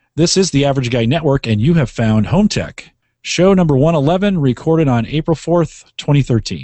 This is the Average Guy Network, and you have found Home Tech, show number 111, recorded on April 4th, 2013.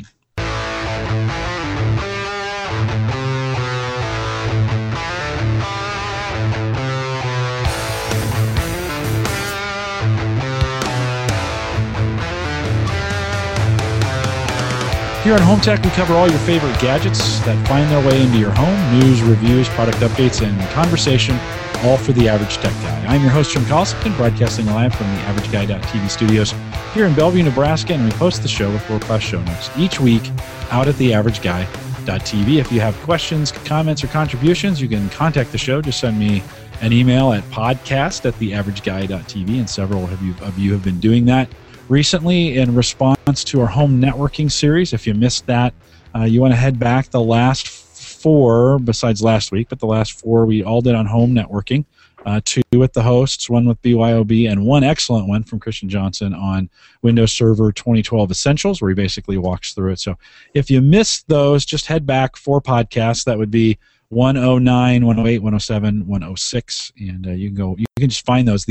Here on Home Tech, we cover all your favorite gadgets that find their way into your home, news, reviews, product updates, and conversation, all for the Average Tech Guy. I'm your host, Jim Collison, broadcasting live from the AverageGuy.tv studios here in Bellevue, Nebraska, and we post the show with world-class show notes each week out at the AverageGuy.tv. If you have questions, comments, or contributions, you can contact the show. Just send me an email at podcast@theaverageguy.tv, and several of you have been doing that recently in response to our home networking series. If you missed that, you want to head back the last 4, besides last week, but the last 4 we all did on home networking. 2 with the hosts, 1 with BYOB, and 1 excellent one from Christian Johnson on Windows Server 2012 Essentials, where he basically walks through it. So if you missed those, just head back 4 podcasts. That would be 109, 108, 107, 106, and you can just find those,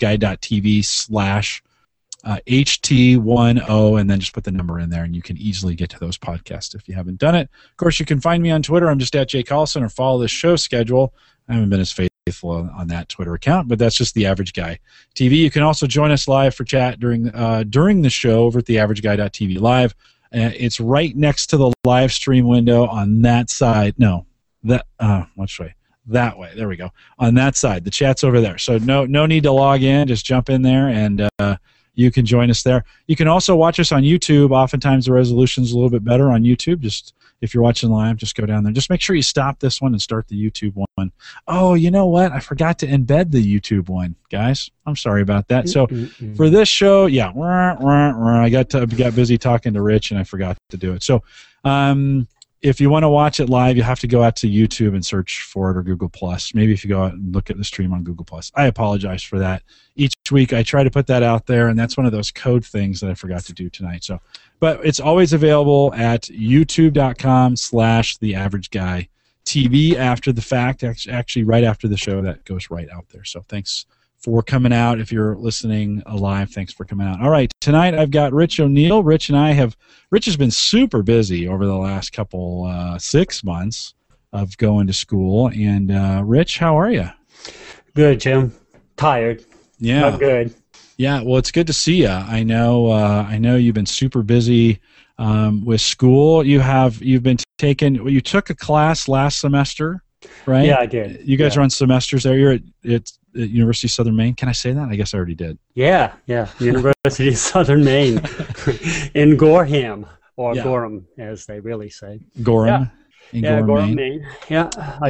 theaverageguy.tv/HT10, and then just put the number in there, and you can easily get to those podcasts if you haven't done it. Of course, you can find me on Twitter. I'm just at Jay Collison, or follow the show schedule. I haven't been as faithful on that Twitter account, but that's just the Average Guy TV. You can also join us live for chat during the show over at the AverageGuy.tv live. It's right next to the live stream window on that side. No, which way? That way. There we go. On that side, the chat's over there. So no need to log in. Just jump in there and you can join us there. You can also watch us on YouTube. Oftentimes the resolution's a little bit better on YouTube. Just if you're watching live, just go down there. Just make sure you stop this one and start the YouTube one. Oh, you know what? I forgot to embed the YouTube one, guys. I'm sorry about that. So for this show, yeah, I got busy talking to Rich and I forgot to do it. So if you want to watch it live, you have to go out to YouTube and search for it, or Google+. Maybe if you go out and look at the stream on Google+. I apologize for that. Each week I try to put that out there, and that's one of those code things that I forgot to do tonight. So, but it's always available at youtube.com/theaverageguy.tv after the fact, actually right after the show. That goes right out there. So thanks for coming out. If you're listening live, thanks for coming out. All right, tonight I've got Rich O'Neill. Rich has been super busy over the last couple 6 months of going to school. And Rich, how are you? Good, Jim. Tired. Yeah. Not good. Yeah. Well, it's good to see you. I know you've been super busy with school. You took a class last semester, right? Yeah, I did. You guys are on semesters there. You're at University of Southern Maine. Can I say that? I guess I already did. Yeah. University of Southern Maine in Gorham, or Gorham, as they really say. Gorham? Yeah. Gorham, Maine. Yeah,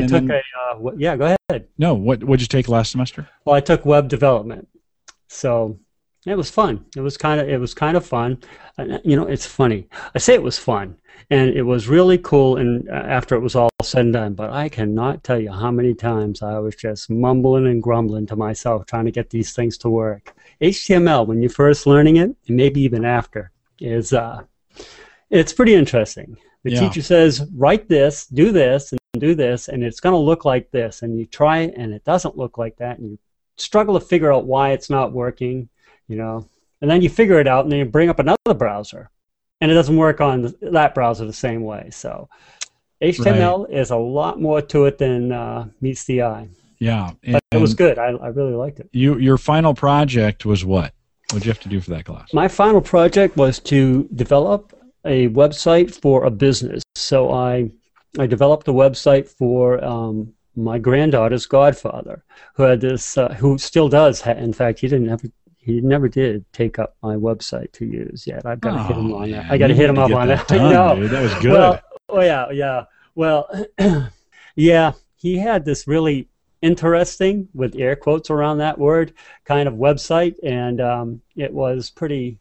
go ahead. No, what'd you take last semester? Well, I took web development. So it was fun. It was kind of fun. It's funny. I say it was fun, and it was really cool. And after it was all said and done, but I cannot tell you how many times I was just mumbling and grumbling to myself trying to get these things to work. HTML, when you're first learning it, and maybe even after, is it's pretty interesting. The teacher says, write this, do this, and do this, and it's going to look like this. And you try it, and it doesn't look like that, and you struggle to figure out why it's not working, and then you figure it out, and then you bring up another browser, and it doesn't work on that browser the same way. So HTML is a lot more to it than meets the eye. Yeah. But it was good. I really liked it. Your final project was what? What did you have to do for that class? My final project was to develop a website for a business. So I developed a website for my granddaughter's godfather, who had this, who still does. In fact, he never did take up my website to use yet. I've got to hit him on that. I got to hit him up on that. I know, dude. That was good. Well, yeah. He had this really interesting, with air quotes around that word, kind of website, and it was pretty.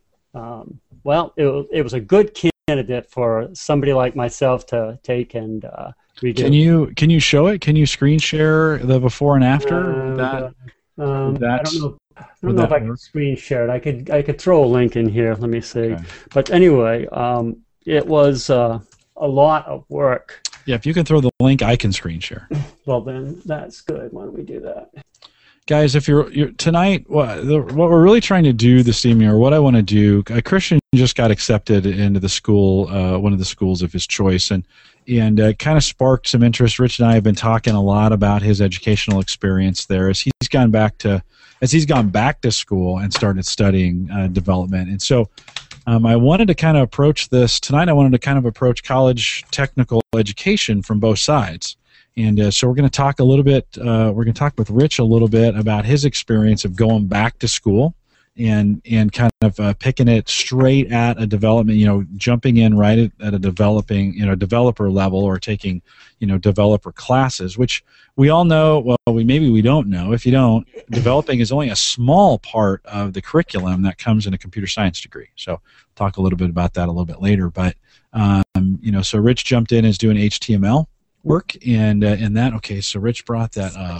It was a good candidate for somebody like myself to take and redo. Can you show it? Can you screen share the before and after? I don't know. I don't know if I can screen share it. I could throw a link in here. Let me see. Okay. But anyway, it was a lot of work. Yeah, if you can throw the link, I can screen share. Well, then that's good. Why don't we do that? guys, if you're tonight, what we're really trying to do this evening, or what I want to do, Christian just got accepted into the school, one of the schools of his choice, and kind of sparked some interest. Rich and I have been talking a lot about his educational experience there as he's gone back to school and started studying development. And so I wanted to kind of approach this tonight. I wanted to kind of approach college technical education from both sides. And so we're going to talk a little bit, we're going to talk with Rich a little bit about his experience of going back to school and kind of picking it straight at a development, jumping in right at a developer level, or taking, developer classes, which we all know, well, maybe we don't know. If you don't, developing is only a small part of the curriculum that comes in a computer science degree. So talk a little bit about that a little bit later. But, so Rich jumped in as doing HTML work, and that, okay, so Rich brought that up.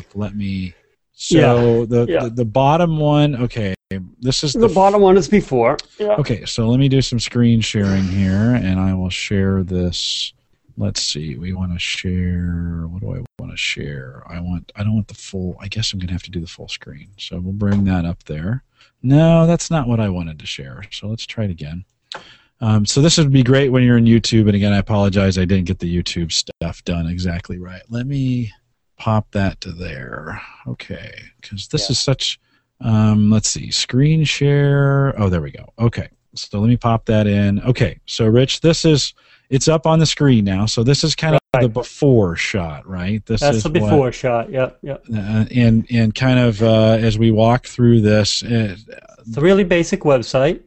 The bottom one, okay, this is the bottom one is before. Yeah. Okay, so let me do some screen sharing here, and I will share this. Let's see, we want to share, what do I want to share? I don't want the full, I guess I'm going to have to do the full screen. So we'll bring that up there. No, that's not what I wanted to share, so let's try it again. So this would be great when you're in YouTube, and again, I apologize, I didn't get the YouTube stuff done exactly right. Let me pop that to there. Okay, because this is such, let's see, screen share. Oh, there we go. Okay, so let me pop that in. Okay, so Rich, it's up on the screen now. So this is kind of the before shot, right? That's the before shot. Yep. And kind of as we walk through this, it's a really basic website.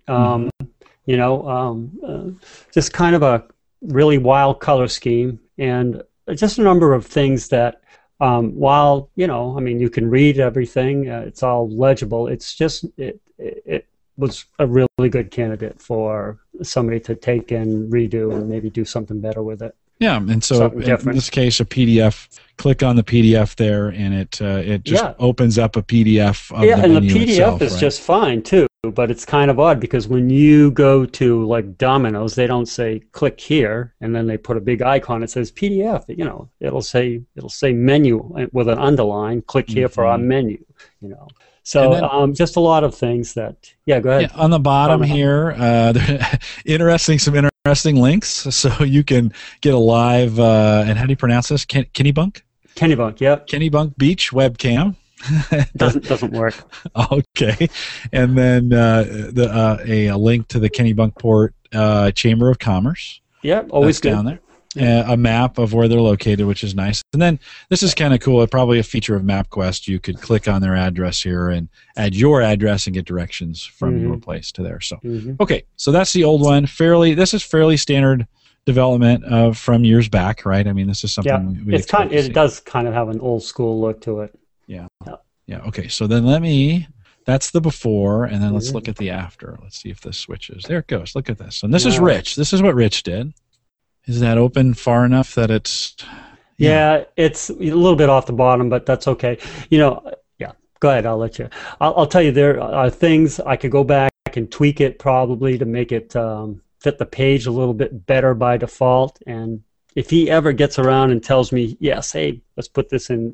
Just kind of a really wild color scheme, and just a number of things that, while you can read everything, it's all legible. It's just it was a really good candidate for somebody to take and redo and maybe do something better with it. Yeah, and so in this case, a PDF. Click on the PDF there, and it just opens up a PDF of the menu and the PDF itself, is just fine too. But it's kind of odd because when you go to like Domino's, they don't say click here and then they put a big icon. It says PDF. It'll say menu with an underline. Click here for our menu. So then, just a lot of things that, go ahead. Yeah, on the bottom here, some interesting links, so you can get a live, and how do you pronounce this? Kennebunk? Kennebunk, yeah. Kennebunk Beach webcam. doesn't work. Okay, and then a link to the Kennebunkport Chamber of Commerce. Yeah, always good. Down there. A map of where they're located, which is nice. And then this is kind of cool. Probably a feature of MapQuest. You could click on their address here and add your address and get directions from your place to there. So, okay, so that's the old one. This is fairly standard development from years back, right? I mean, this is something it does kind of have an old school look to it. Yeah. Okay, so then that's the before, and then let's look at the after. Let's see if this switches. There it goes. Look at this. And this is Rich. This is what Rich did. Is that open far enough that it's... Yeah, it's a little bit off the bottom, but that's okay. Go ahead. I'll let you. I'll tell you, there are things I could go back and tweak it probably to make it fit the page a little bit better by default. And if he ever gets around and tells me, yes, hey, let's put this in,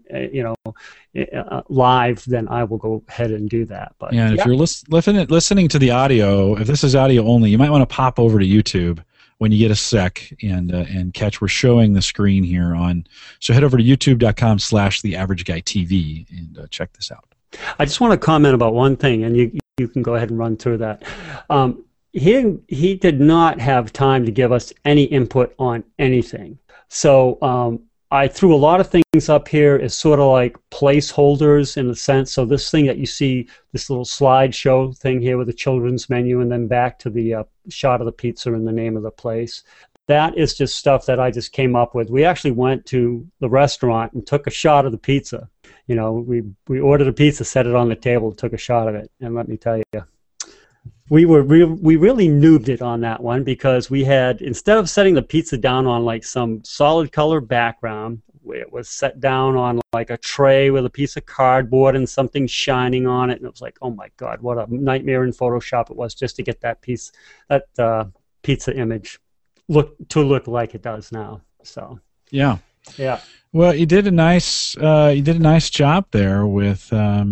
live, then I will go ahead and do that. But if you're listening to the audio, if this is audio only, you might want to pop over to YouTube when you get a sec and catch. We're showing the screen here on. So head over to youtube.com/theaverageguy.tv and check this out. I just want to comment about one thing, and you can go ahead and run through that. He did not have time to give us any input on anything. So I threw a lot of things up here as sort of like placeholders in a sense. So this thing that you see, this little slideshow thing here with the children's menu, and then back to the shot of the pizza and the name of the place. That is just stuff that I just came up with. We actually went to the restaurant and took a shot of the pizza. We ordered a pizza, set it on the table, took a shot of it, and let me tell you, we really noobed it on that one, because we had, instead of setting the pizza down on like some solid color background, it was set down on like a tray with a piece of cardboard and something shining on it, and it was like, oh my God, what a nightmare in Photoshop it was just to get that pizza image look like it does now. So yeah. Yeah. Well, you did a nice job there with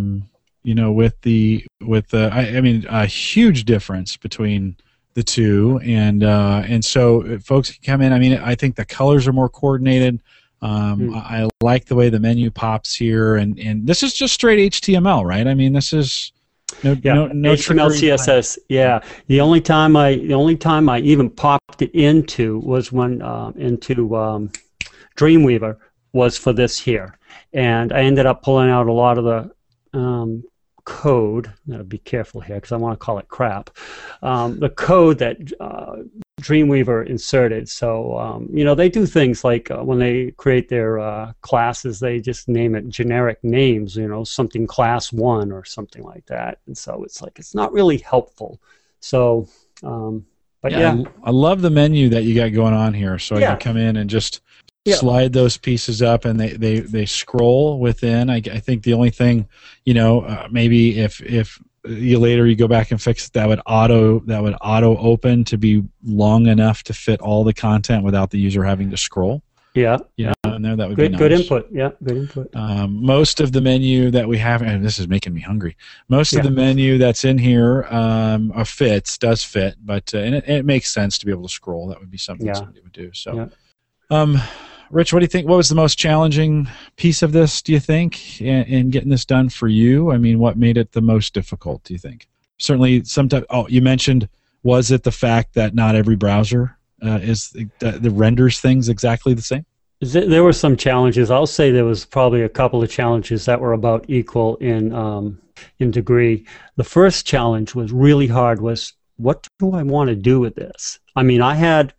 I mean, a huge difference between the two, and so folks can come in. I mean, I think the colors are more coordinated. I like the way the menu pops here, and this is just straight HTML, right? I mean, this is no HTML, trickery. CSS. Yeah. The only time I even popped it into was when into Dreamweaver was for this here, and I ended up pulling out a lot of the code. I gotta be careful here because I want to call it crap. The code that Dreamweaver inserted. So they do things like when they create their classes, they just name it generic names. Something class 1 or something like that. And so it's not really helpful. So, but yeah, I love the menu that you got going on here. So I can come in and just slide those pieces up, and they scroll within. I think the only thing, maybe if you go back and fix it, that would auto open to be long enough to fit all the content without the user having to scroll. Yeah. In there, that would be nice. Good input. Yeah, good input. Most of the menu that we have, and this is making me hungry. Most of the menu that's in here does fit, but and it makes sense to be able to scroll. That would be something somebody would do. So. Rich, what do you think? What was the most challenging piece of this, do you think, in getting this done for you? I mean, what made it the most difficult, do you think? Certainly, sometimes. Oh, you mentioned, was it the fact that not every browser the renders things exactly the same? There were some challenges. I'll say there was probably a couple of challenges that were about equal in degree. The first challenge was really hard. Was what do I want to do with this? I mean, I had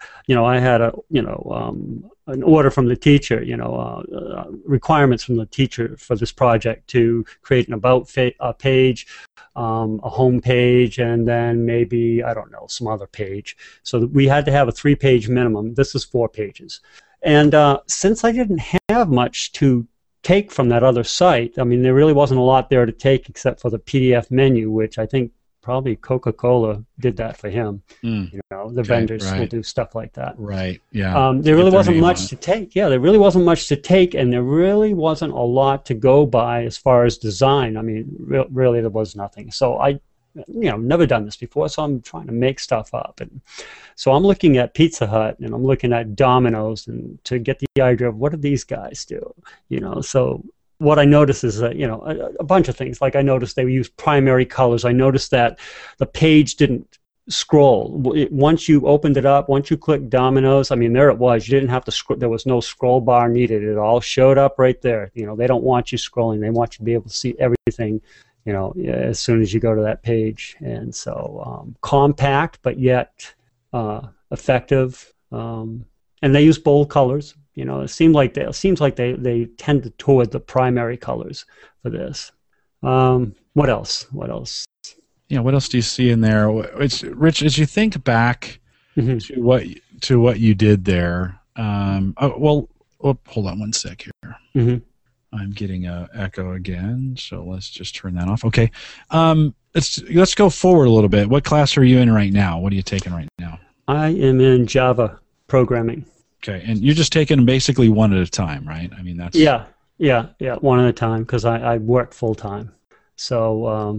an order from the teacher, requirements from the teacher for this project to create an about page, a home page, and then maybe, I don't know, some other page. So we had to have a 3-page minimum. This is 4 pages. And since I didn't have much to take from that other site, I mean, there really wasn't a lot there to take except for the PDF menu, which I think probably Coca-Cola did that for him. The vendors will do stuff like that. Right, yeah. There really wasn't much to take. Yeah, there really wasn't much to take, and there really wasn't a lot to go by as far as design. I mean, really there was nothing. So I, never done this before, so I'm trying to make stuff up. And so I'm looking at Pizza Hut, and I'm looking at Domino's, and to get the idea of what do these guys do, So what I noticed is that, a bunch of things. Like I noticed they use primary colors. I noticed that the page didn't scroll. Once you opened it up, once you clicked Domino's, I mean, there it was. You didn't have to scroll. There was no scroll bar needed. It all showed up right there. They don't want you scrolling. They want you to be able to see everything, as soon as you go to that page. And so compact, but yet effective. And they use bold colors. It seems like they tended toward the primary colors for this. What else? Yeah, what else do you see in there? It's Rich, as you think back to what you did there. Hold on one sec here. I'm getting an echo again, so let's just turn that off. Okay, let's go forward a little bit. What class are you in right now? What are you taking right now? I am in Java programming. Okay, and you're just taking them basically one at a time, right? I mean, that's yeah, one at a time because I work full time. So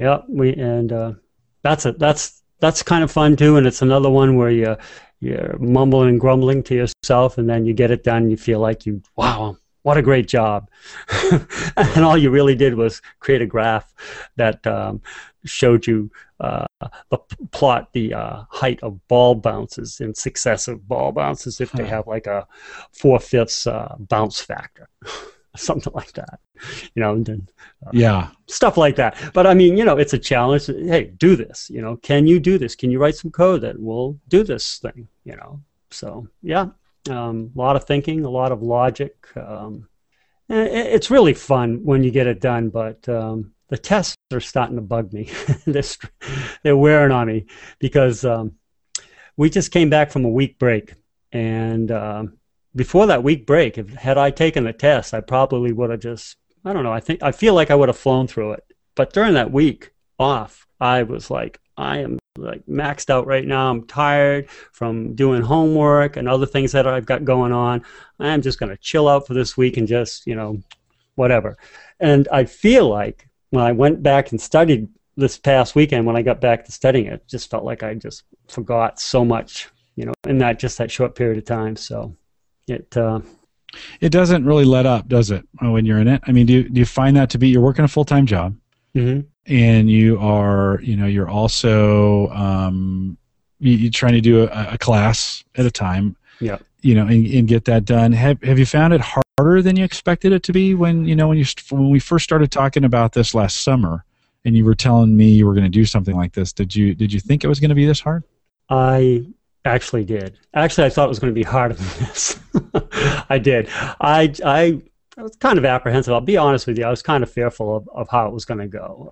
that's kind of fun too, and it's another one where you're mumbling and grumbling to yourself, and then you get it done, and you feel like wow, what a great job, and all you really did was create a graph that showed you plot the height of ball bounces and successive ball bounces if they have like a 4/5 bounce factor, something like that, and then, stuff like that. But I mean, it's a challenge. Hey, do this. Can you do this? Can you write some code that will do this thing? So a lot of thinking, a lot of logic. It's really fun when you get it done, but the tests are starting to bug me. They're wearing on me because we just came back from a week break, and before that week break, had I taken the test, I probably would have just, I don't know, I feel like I would have flown through it. But during that week off, I was like, I am like maxed out right now. I'm tired from doing homework and other things that I've got going on. I'm just going to chill out for this week and just, whatever. And I feel like when I went back and studied this past weekend, when I got back to studying it, just felt like I just forgot so much, in that short period of time. So it doesn't really let up, does it, when you're in it? I mean, do you find that to be, you're working a full-time job, mm-hmm. and you are, you're also you're trying to do a class at a time, yeah, and get that done. Have you found it harder than you expected it to be when we first started talking about this last summer, and you were telling me you were going to do something like this? Did you think it was going to be this hard? I actually did. Actually, I thought it was going to be harder than this. I did. I was kind of apprehensive. I'll be honest with you. I was kind of fearful of how it was going to go.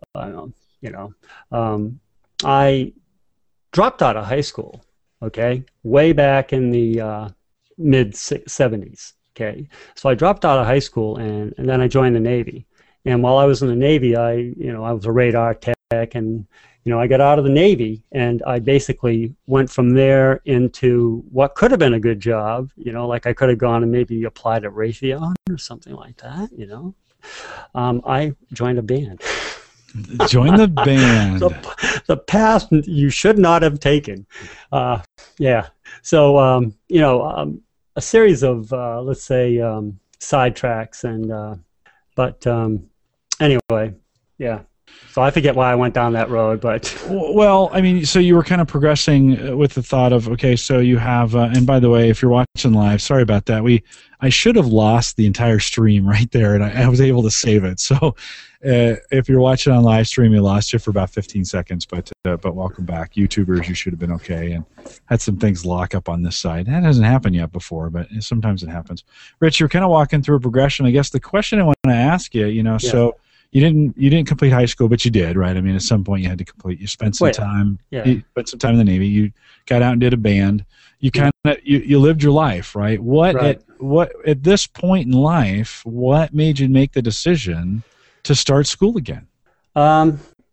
I dropped out of high school, okay, way back in the mid-'70s, okay? So I dropped out of high school, and then I joined the Navy. And while I was in the Navy, I was a radar tech, and I got out of the Navy, and I basically went from there into what could have been a good job, like I could have gone and maybe applied at Raytheon or something like that, I joined a band. Join the band. The path you should not have taken. Yeah. So, a series of, let's say, sidetracks, but anyway, yeah. So I forget why I went down that road, but... Well, I mean, so you were kind of progressing with the thought of, okay, so you have, and by the way, if you're watching live, sorry about that. I should have lost the entire stream right there, and I was able to save it. So if you're watching on live stream, we lost you for about 15 seconds, but welcome back. YouTubers, you should have been okay, and had some things lock up on this side. That hasn't happened yet before, but sometimes it happens. Rich, you're kind of walking through a progression. I guess the question I want to ask you, yeah. So... You didn't complete high school, but you did, right? I mean, at some point you had to complete. You spent some time. Yeah. You spent some time in the Navy. You got out and did a band. You kind of you lived your life, right? What at this point in life, what made you make the decision to start school again? I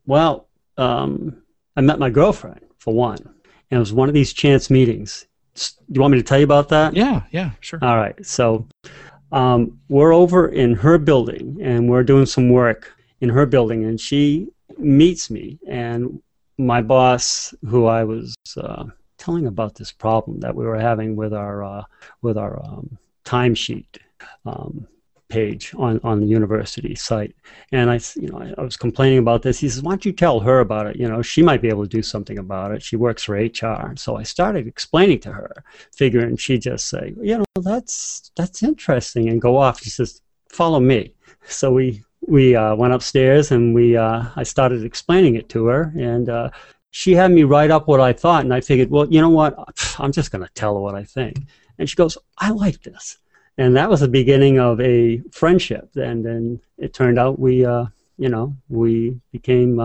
met my girlfriend for one, and it was one of these chance meetings. Do you want me to tell you about that? Yeah, sure. All right, so. We're over in her building, and we're doing some work in her building, and she meets me, and my boss, who I was telling about this problem that we were having with our timesheet page on the university site, and I was complaining about this. He says, "Why don't you tell her about it? She might be able to do something about it. She works for HR." So I started explaining to her, figuring she'd just say, that's interesting, and go off. She says, "Follow me." So we went upstairs, and I started explaining it to her, and she had me write up what I thought, and I figured, well, you know what? I'm just going to tell her what I think. And she goes, "I like this." And that was the beginning of a friendship. And then it turned out we became,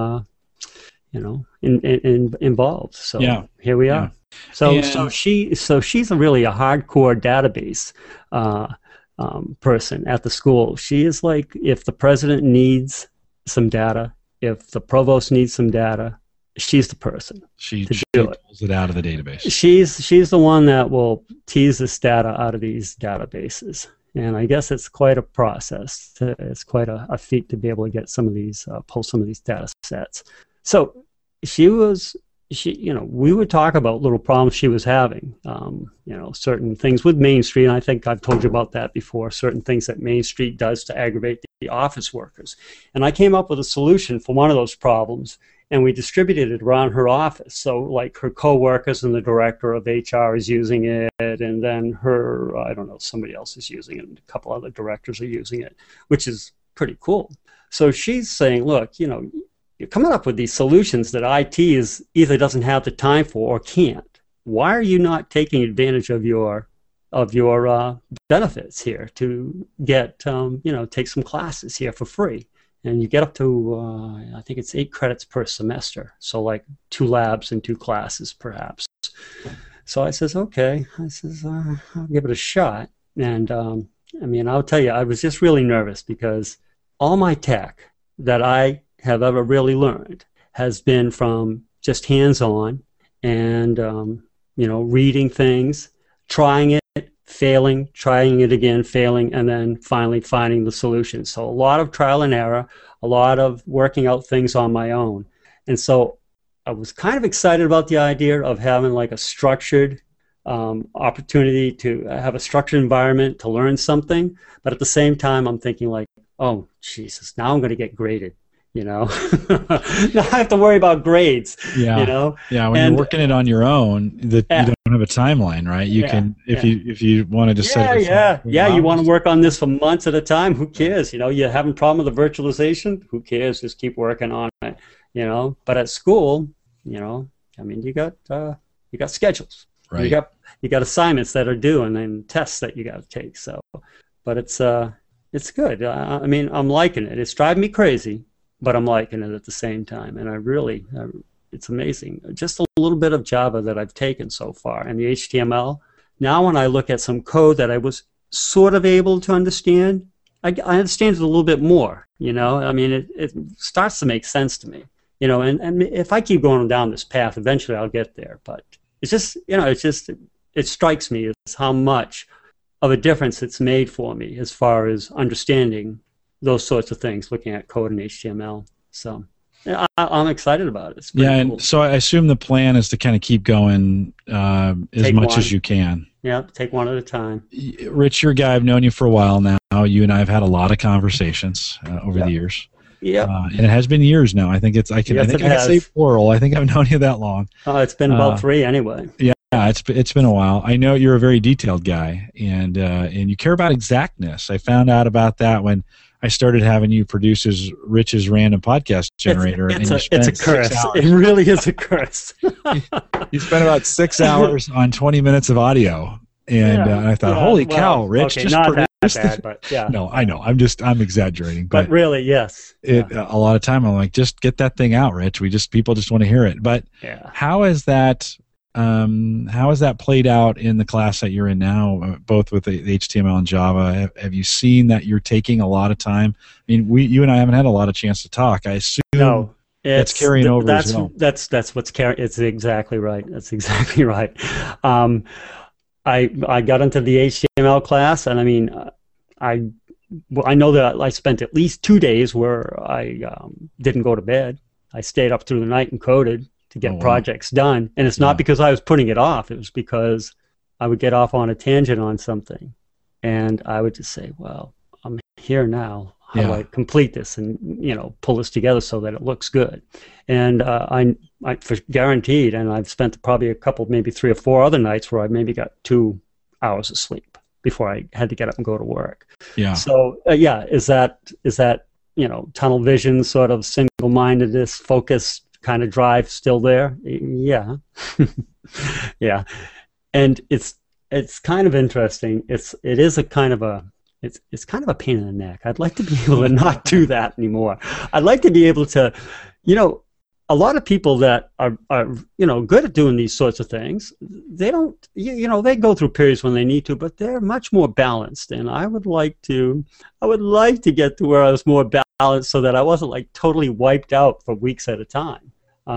involved. So yeah. Here we are. So she's really a hardcore database person at the school. She is like, if the president needs some data, if the provost needs some data, she's the person. She pulls it out of the database. She's the one that will tease this data out of these databases, and I guess it's quite a process. It's quite a feat to be able to get some of these, pull some of these data sets. So we would talk about little problems she was having. Certain things with Main Street. And I think I've told you about that before. Certain things that Main Street does to aggravate the office workers, and I came up with a solution for one of those problems. And we distributed it around her office. So like her co-workers and the director of HR is using it, and then her, somebody else is using it, and a couple other directors are using it, which is pretty cool. So she's saying, look, you're coming up with these solutions that IT either doesn't have the time for or can't. Why are you not taking advantage of your benefits here to get, take some classes here for free? And you get up to, I think it's 8 credits per semester. So like 2 labs and 2 classes, perhaps. So I says, okay. I says, I'll give it a shot. And I'll tell you, I was just really nervous because all my tech that I have ever really learned has been from just hands-on, and reading things, trying it, failing, trying it again, failing, and then finally finding the solution. So a lot of trial and error, a lot of working out things on my own. And so I was kind of excited about the idea of having like a structured opportunity to have a structured environment to learn something. But at the same time, I'm thinking like, oh, Jesus, now I'm going to get graded. Now I have to worry about grades. Yeah. Yeah. When you're working it on your own, you don't have a timeline, right? You can, if you want to just you want to work on this for months at a time. Who cares? You're having a problem with the virtualization. Who cares? Just keep working on it. But at school, you got schedules. Right. You got assignments that are due, and then tests that you got to take. So, but it's good. I'm liking it. It's driving me crazy, but I'm liking it at the same time. And it's amazing. Just a little bit of Java that I've taken so far, and the HTML. Now, when I look at some code that I was sort of able to understand, I understand it a little bit more. It starts to make sense to me. And if I keep going down this path, eventually I'll get there. But it's just, it strikes me as how much of a difference it's made for me as far as understanding those sorts of things, looking at code and HTML. So I'm excited about it. It's pretty cool. And so I assume the plan is to kind of keep going as much as you can. Yeah, take one at a time. Rich, you're a guy, I've known you for a while now. You and I have had a lot of conversations over the years. Yeah, and it has been years now. I think I can say plural. I think I've known you that long. It's been about 3 anyway. Yeah, it's been a while. I know you're a very detailed guy, and you care about exactness. I found out about that when I started having you produce Rich's random podcast generator. It's a curse. It really is a curse. You spent about 6 hours on 20 minutes of audio, and I thought, holy cow, Rich, okay, just not produced that bad, but yeah. No, I know. I'm exaggerating. But really, yes. A lot of time I'm like, just get that thing out, Rich. People just want to hear it. But how is that played out in the class that you're in now, both with the HTML and Java? Have you seen that you're taking a lot of time? I mean, you and I haven't had a lot of chance to talk. I assume that's carrying over as well. That's what's carrying. It's exactly right. That's exactly right. I got into the HTML class, and I know that I spent at least 2 days where I didn't go to bed. I stayed up through the night and coded to get projects done. And it's not because I was putting it off. It was because I would get off on a tangent on something, and I would just say, well, I'm here now. How do I complete this and, pull this together so that it looks good? And I for guaranteed, and I've spent probably a couple, maybe 3 or 4 other nights where I maybe got 2 hours of sleep before I had to get up and go to work. Yeah. So is that tunnel vision, sort of single-mindedness, focus kind of drive still there? Yeah. Yeah. And it's kind of interesting. It's kind of a pain in the neck. I'd like to be able to not do that anymore. I'd like to be able to, a lot of people that are good at doing these sorts of things, they don't, they go through periods when they need to, but they're much more balanced. And I would like to get to where I was more balanced so that I wasn't like totally wiped out for weeks at a time.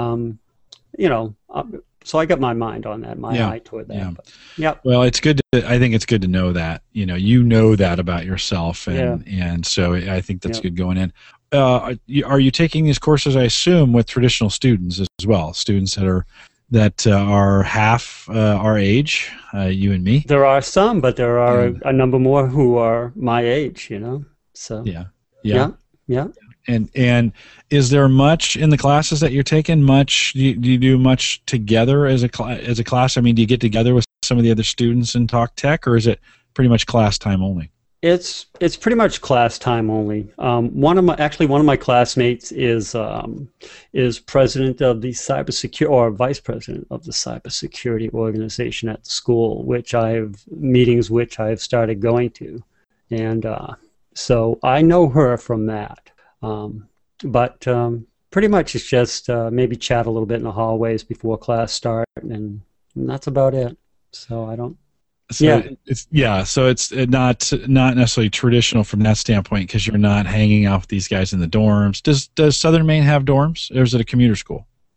So I got my mind on that, my eye toward that. Yeah. But, well, I think it's good to know that, you know that about yourself. And so I think that's good going in. Are you taking these courses, I assume, with traditional students as well, students that are half our age, you and me? There are some, but there are a number more who are my age, So yeah. And is there much in the classes that you're taking? Do you do much together as a class? I mean, do you get together with some of the other students and talk tech, or is it pretty much class time only? It's pretty much class time only. One of my classmates is president of the cybersecurity, or vice president of the cybersecurity organization at the school, which I've started going to, and so I know her from that. But pretty much it's just maybe chat a little bit in the hallways before class start, and that's about it. So I don't. So so it's not necessarily traditional from that standpoint, because you're not hanging out with these guys in the dorms. Does Southern Maine have dorms, or is it a commuter school?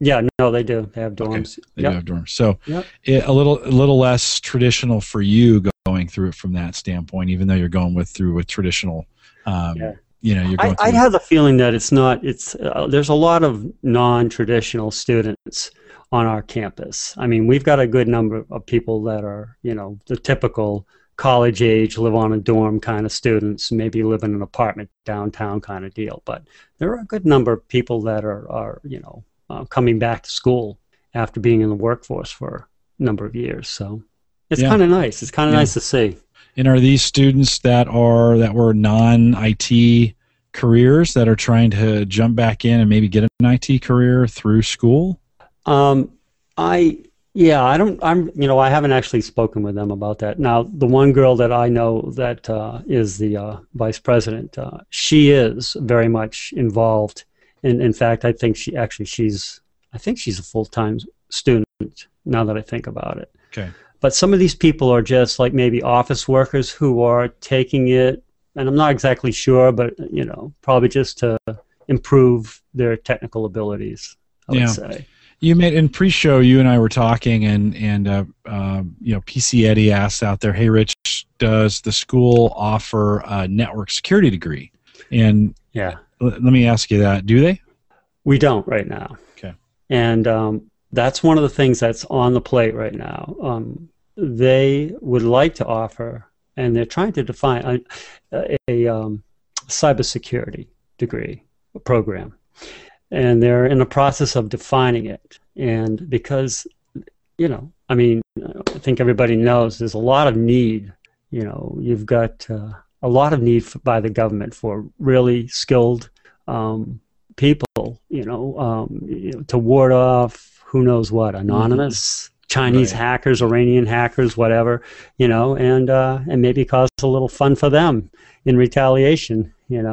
Yeah, no, they do. They have Okay. dorms. They Yep. do have dorms. So Yep. a little less traditional for you going through it from that standpoint, even though you're going through with traditional. Yeah. You're going I through. have the feeling that it's not. It's there's a lot of non-traditional students on our campus. I mean, we've got a good number of people that are, the typical college age, live on a dorm kind of students, maybe live in an apartment downtown kind of deal. But there are a good number of people that are coming back to school after being in the workforce for a number of years. So it's kind of nice. It's kind of nice to see. And are these students that were non-IT careers that are trying to jump back in and maybe get an IT career through school? I haven't actually spoken with them about that. Now, the one girl that I know that is the vice president, she is very much involved. In fact, I think she's a full-time student now that I think about it. Okay. But some of these people are just like maybe office workers who are taking it, and I'm not exactly sure, but probably just to improve their technical abilities, I would say. You made in pre-show. You and I were talking, and PC Eddie asked out there, "Hey, Rich, does the school offer a network security degree?" And let me ask you that: do they? We don't right now. Okay. And that's one of the things that's on the plate right now. They would like to offer, and they're trying to define a cybersecurity degree program. And they're in the process of defining it. And because, I think everybody knows there's a lot of need. You've got a lot of need by the government for really skilled people, to ward off who knows what, anonymous Chinese hackers, Iranian hackers, whatever, and maybe cause a little fun for them in retaliation,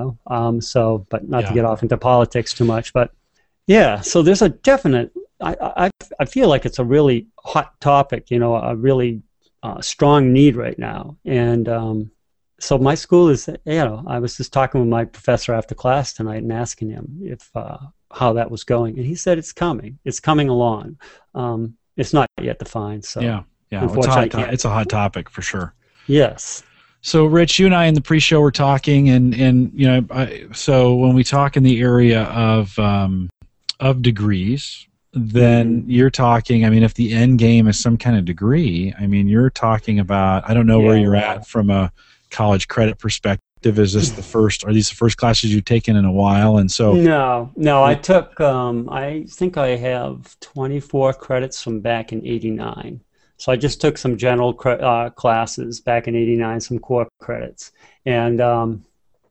but not to get off into politics too much. But so there's a definite, I feel like it's a really hot topic, a really strong need right now. And so my school is, I was just talking with my professor after class tonight and asking him if how that was going. And he said it's coming along. It's not yet defined. So it's a hot topic for sure. Yes. So, Rich, you and I in the pre-show were talking, and so when we talk in the area of degrees, then you're talking. I mean, if the end game is some kind of degree, I mean, you're talking about. I don't know where you're at from a college credit perspective. Is this the first? Are these the first classes you've taken in a while? And so no, I took. I think I have 24 credits from back in '89. So I just took some general classes back in '89, some core credits. And, am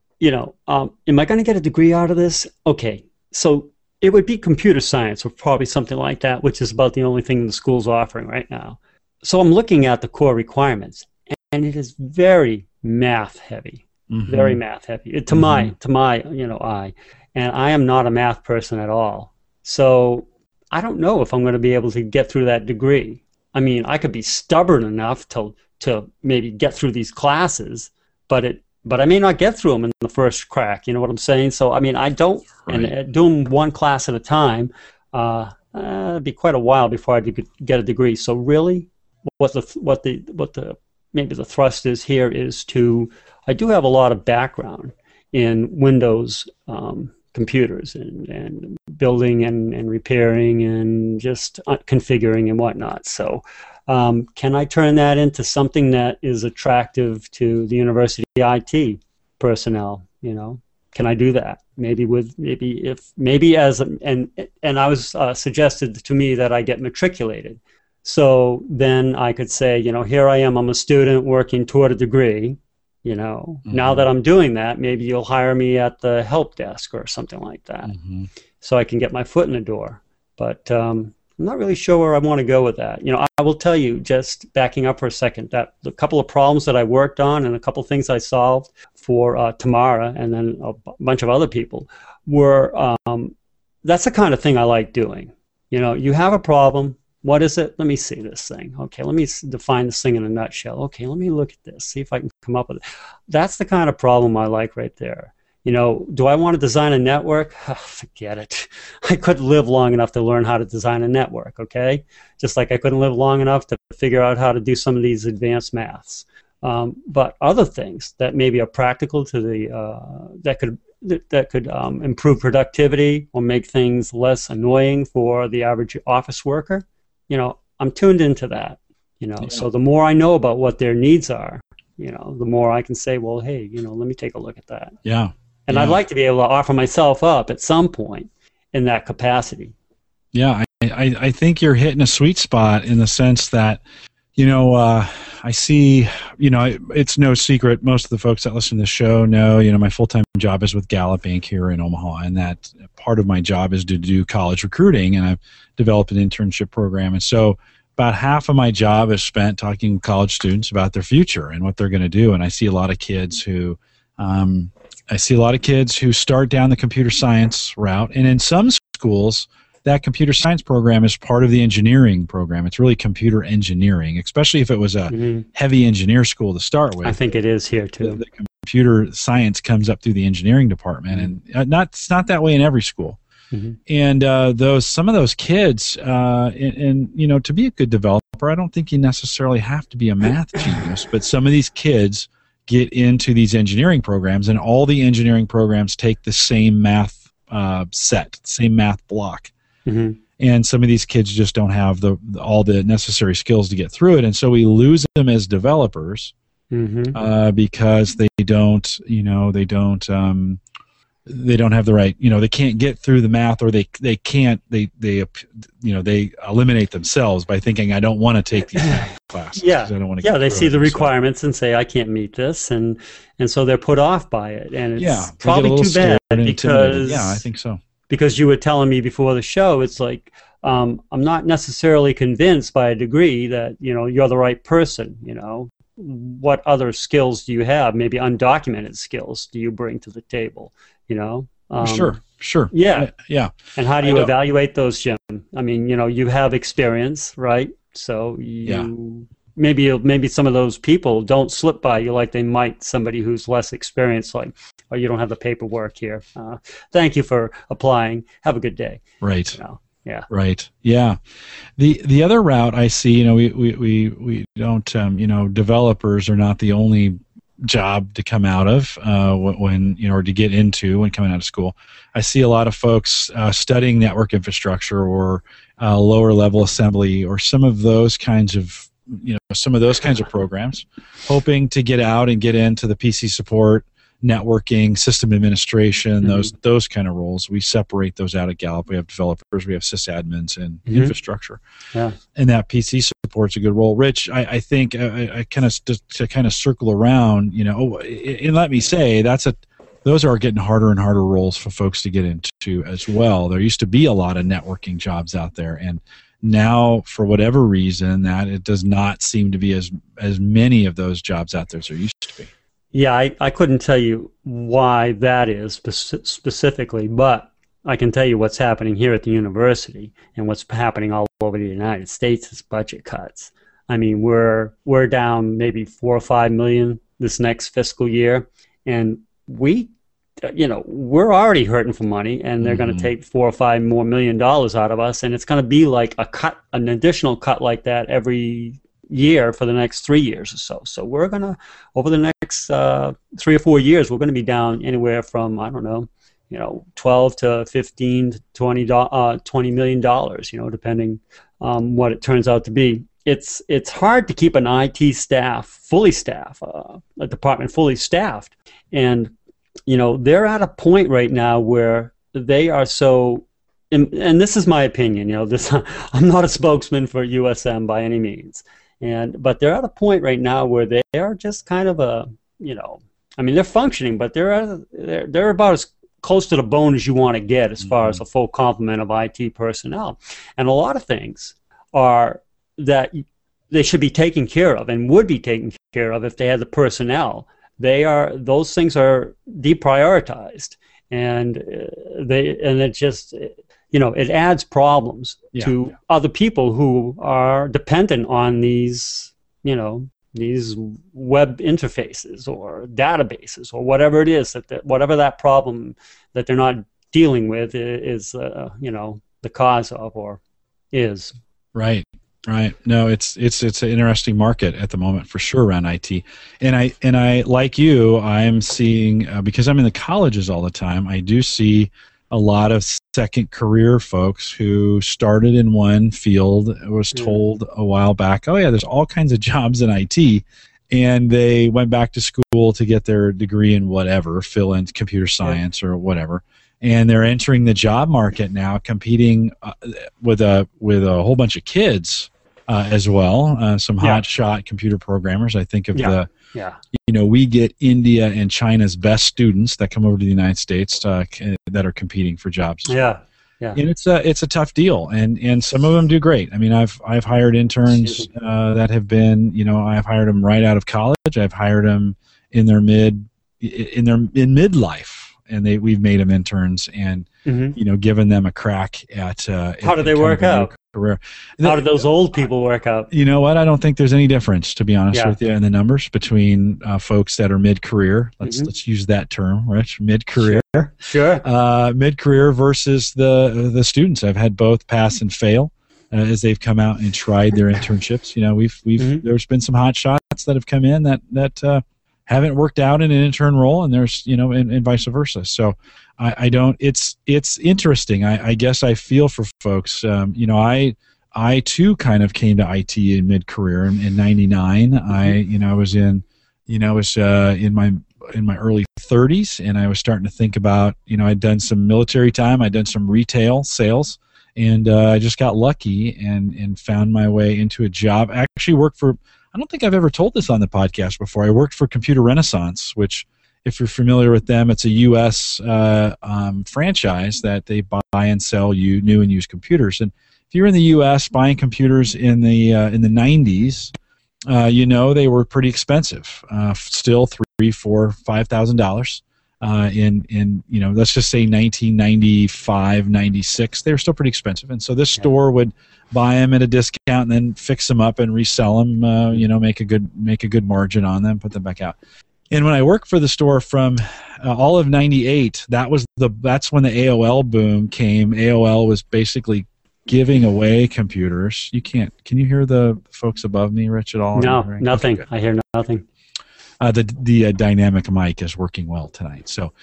I going to get a degree out of this? Okay, so it would be computer science or probably something like that, which is about the only thing the school's offering right now. So I'm looking at the core requirements, and it is very math heavy, very math heavy to my eye. And I am not a math person at all. So I don't know if I'm going to be able to get through that degree. I mean, I could be stubborn enough to maybe get through these classes, but I may not get through them in the first crack. You know what I'm saying? So I mean, I don't, and do them one class at a time. It'd be quite a while before I could get a degree. So really, what the maybe the thrust is here is I do have a lot of background in Windows computers and building and repairing and just configuring and whatnot. So can I turn that into something that is attractive to the university IT personnel? Can I do that? Maybe and I was suggested to me that I get matriculated. So then I could say, here I am, I'm a student working toward a degree. Now that I'm doing that, maybe you'll hire me at the help desk or something like that, so I can get my foot in the door. But I'm not really sure where I want to go with that. I will tell you, just backing up for a second, that the couple of problems that I worked on and a couple of things I solved for Tamara and then a bunch of other people were, that's the kind of thing I like doing. You have a problem. What is it? Let me see this thing. Okay, let me define this thing in a nutshell. Okay, let me look at this, see if I can come up with it. That's the kind of problem I like right there. Do I want to design a network? Forget it. I couldn't live long enough to learn how to design a network, okay? Just like I couldn't live long enough to figure out how to do some of these advanced maths. But other things that maybe are practical to that could improve productivity or make things less annoying for the average office worker, I'm tuned into that. Yeah. So the more I know about what their needs are, the more I can say, well, hey, let me take a look at that. Yeah. And I'd like to be able to offer myself up at some point in that capacity. Yeah, I think you're hitting a sweet spot in the sense that, I see, it's no secret. Most of the folks that listen to the show know, my full-time job is with Gallup Inc. here in Omaha, and that part of my job is to do college recruiting, and I've developed an internship program. And so about half of my job is spent talking to college students about their future and what they're going to do. And I see a lot of kids who start down the computer science route, and in some schools, that computer science program is part of the engineering program. It's really computer engineering, especially if it was a heavy engineer school to start with. I think it is here too. The computer science comes up through the engineering department, and it's not that way in every school. And some of those kids, and to be a good developer, I don't think you necessarily have to be a math genius, but some of these kids get into these engineering programs, and all the engineering programs take the same math same math block. And some of these kids just don't have all the necessary skills to get through it, and so we lose them as developers because they don't have the right, they can't get through the math, or they eliminate themselves by thinking, I don't want to take these math classes. I don't want to. They see the requirements and say, I can't meet this, and so they're put off by it, and it's probably too bad because I think so. Because you were telling me before the show, it's like I'm not necessarily convinced by a degree that you're the right person. What other skills do you have? Maybe undocumented skills do you bring to the table? Sure. Yeah. Yeah. And how do you evaluate those, Jim? I mean, you have experience, right? So maybe some of those people don't slip by you like they might somebody who's less experienced, like, oh, you don't have the paperwork here. Thank you for applying. Have a good day. Right. Yeah. Right. Yeah. The other route I see, we don't, developers are not the only job to come out of when or to get into when coming out of school. I see a lot of folks studying network infrastructure or lower level assembly or some of those kinds of programs, hoping to get out and get into the PC support, networking, system administration, those kind of roles. We separate those out at Gallup. We have developers, we have sysadmins, and infrastructure. Yeah. And that PC support's a good role. Rich, I think I kind of to kind of circle around, and let me say those are getting harder and harder roles for folks to get into as well. There used to be a lot of networking jobs out there, and now, for whatever reason, that it does not seem to be as many of those jobs out there as there used to be. Yeah, I couldn't tell you why that is specifically, but I can tell you what's happening here at the university and what's happening all over the United States is budget cuts. I mean, we're down maybe 4 or 5 million this next fiscal year, and we're already hurting for money, and they're going to take 4 or 5 more $1 million out of us, and it's going to be like an additional cut like that every year for the next 3 years or so. So we're going to, over the next 3 or 4 years, we're going to be down anywhere from, I don't know, 12 to 15 to $20 million, depending what it turns out to be. It's hard to keep an IT staff fully staffed, a department fully staffed, and they're at a point right now where they are so, and this is my opinion, I'm not a spokesman for USM by any means, but they're at a point right now where they are just kind of they're functioning, but they're about as close to the bone as you want to get as far as a full complement of IT personnel. And a lot of things are that they should be taken care of and would be taken care of if they had the personnel. Those things are deprioritized, and it just it adds problems to other people who are dependent on these these web interfaces or databases or whatever it is whatever that problem that they're not dealing with is the cause of or is. Right. Right. No, it's an interesting market at the moment for sure around IT. And I like you, I'm seeing because I'm in the colleges all the time, I do see a lot of second career folks who started in one field, was told a while back, oh yeah, there's all kinds of jobs in IT, and they went back to school to get their degree in whatever, fill in computer science or whatever. And they're entering the job market now, competing with a whole bunch of kids as well. Some hotshot computer programmers. I think of we get India and China's best students that come over to the United States that are competing for jobs. Yeah. And it's a tough deal, and some of them do great. I mean, I've hired interns that have been, I've hired them right out of college. I've hired them in midlife. And we've made them interns and given them a crack at how do they work out? Career. How do those old people work out? You know what? I don't think there's any difference, to be honest with you, in the numbers between folks that are mid-career. Let's use that term, Rich. Mid-career. Sure. Mid-career versus the students. I've had both pass and fail as they've come out and tried their internships. There's been some hot shots that have come in that haven't worked out in an intern role, and there's and vice versa. So I don't. It's interesting. I guess I feel for folks. I too kind of came to IT in mid career in '99. I was in my early 30s, and I was starting to think about I'd done some military time, I'd done some retail sales, and I just got lucky and found my way into a job. I actually worked for. I don't think I've ever told this on the podcast before. I worked for Computer Renaissance, which, if you're familiar with them, it's a U.S. Franchise that they buy and sell new and used computers. And if you're in the U.S. buying computers in the 90s, they were pretty expensive. Still $3,000, $4,000, $5,000. In let's just say 1995, 96, they were still pretty expensive. And so this store would buy them at a discount and then fix them up and resell them. Make a good margin on them, put them back out. And when I worked for the store from all of '98, that's when the AOL boom came. AOL was basically giving away computers. Can you hear the folks above me, Rich, at all? No, nothing. Okay, I hear nothing. The dynamic mic is working well tonight. So,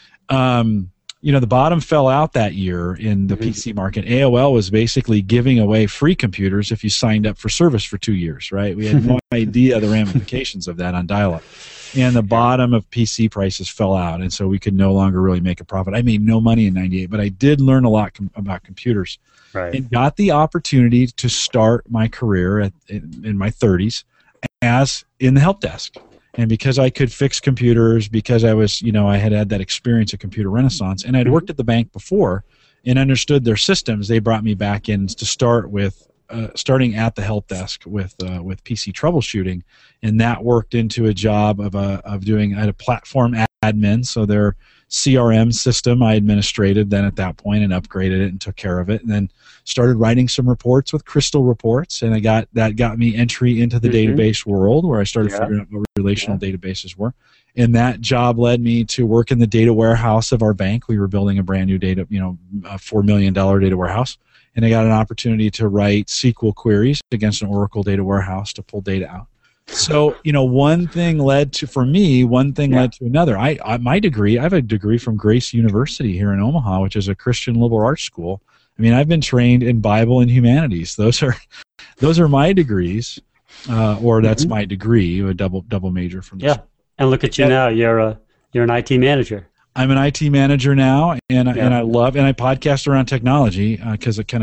the bottom fell out that year in the PC market. AOL was basically giving away free computers if you signed up for service for 2 years, right? We had no idea the ramifications of that on dial-up. And the bottom of PC prices fell out, and so we could no longer really make a profit. I made no money in '98, but I did learn a lot about computers. Right. And got the opportunity to start my career in my 30s as in the help desk. And because I could fix computers, because I was, I had that experience at Computer Renaissance, and I'd worked at the bank before and understood their systems, they brought me back in to start with, starting at the help desk with PC troubleshooting, and that worked into a job of doing a platform admin, so their CRM system I administrated then at that point and upgraded it and took care of it, and then started writing some reports with Crystal Reports, and that got me entry into the database world, where I started figuring out what relational databases were. And that job led me to work in the data warehouse of our bank. We were building a brand new a $4 million data warehouse, and I got an opportunity to write SQL queries against an Oracle data warehouse to pull data out. So, one thing led to another. My degree, I have a degree from Grace University here in Omaha, which is a Christian liberal arts school. I mean, I've been trained in Bible and humanities. Those are my degrees, or that's my degree, a double major from this. Yeah, and look at you now. You're an IT manager. I'm an IT manager now, and I love, and I podcast around technology because I kind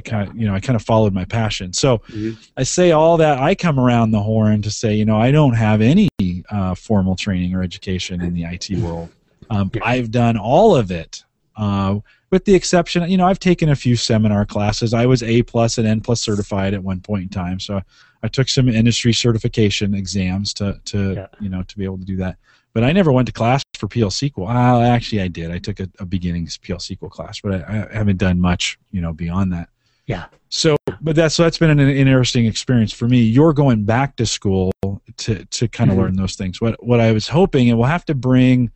of followed my passion. So I say all that. I come around the horn to say, I don't have any formal training or education in the IT world. I've done all of it, with the exception, I've taken a few seminar classes. I was A+ and N+ certified at one point in time, so I took some industry certification exams to be able to do that. But I never went to class for PL SQL. Actually, I did. I took a beginnings PL SQL class, but I haven't done much, beyond that. Yeah. So, but that's been an interesting experience for me. You're going back to school to kind of learn those things. What I was hoping, and we'll have to bring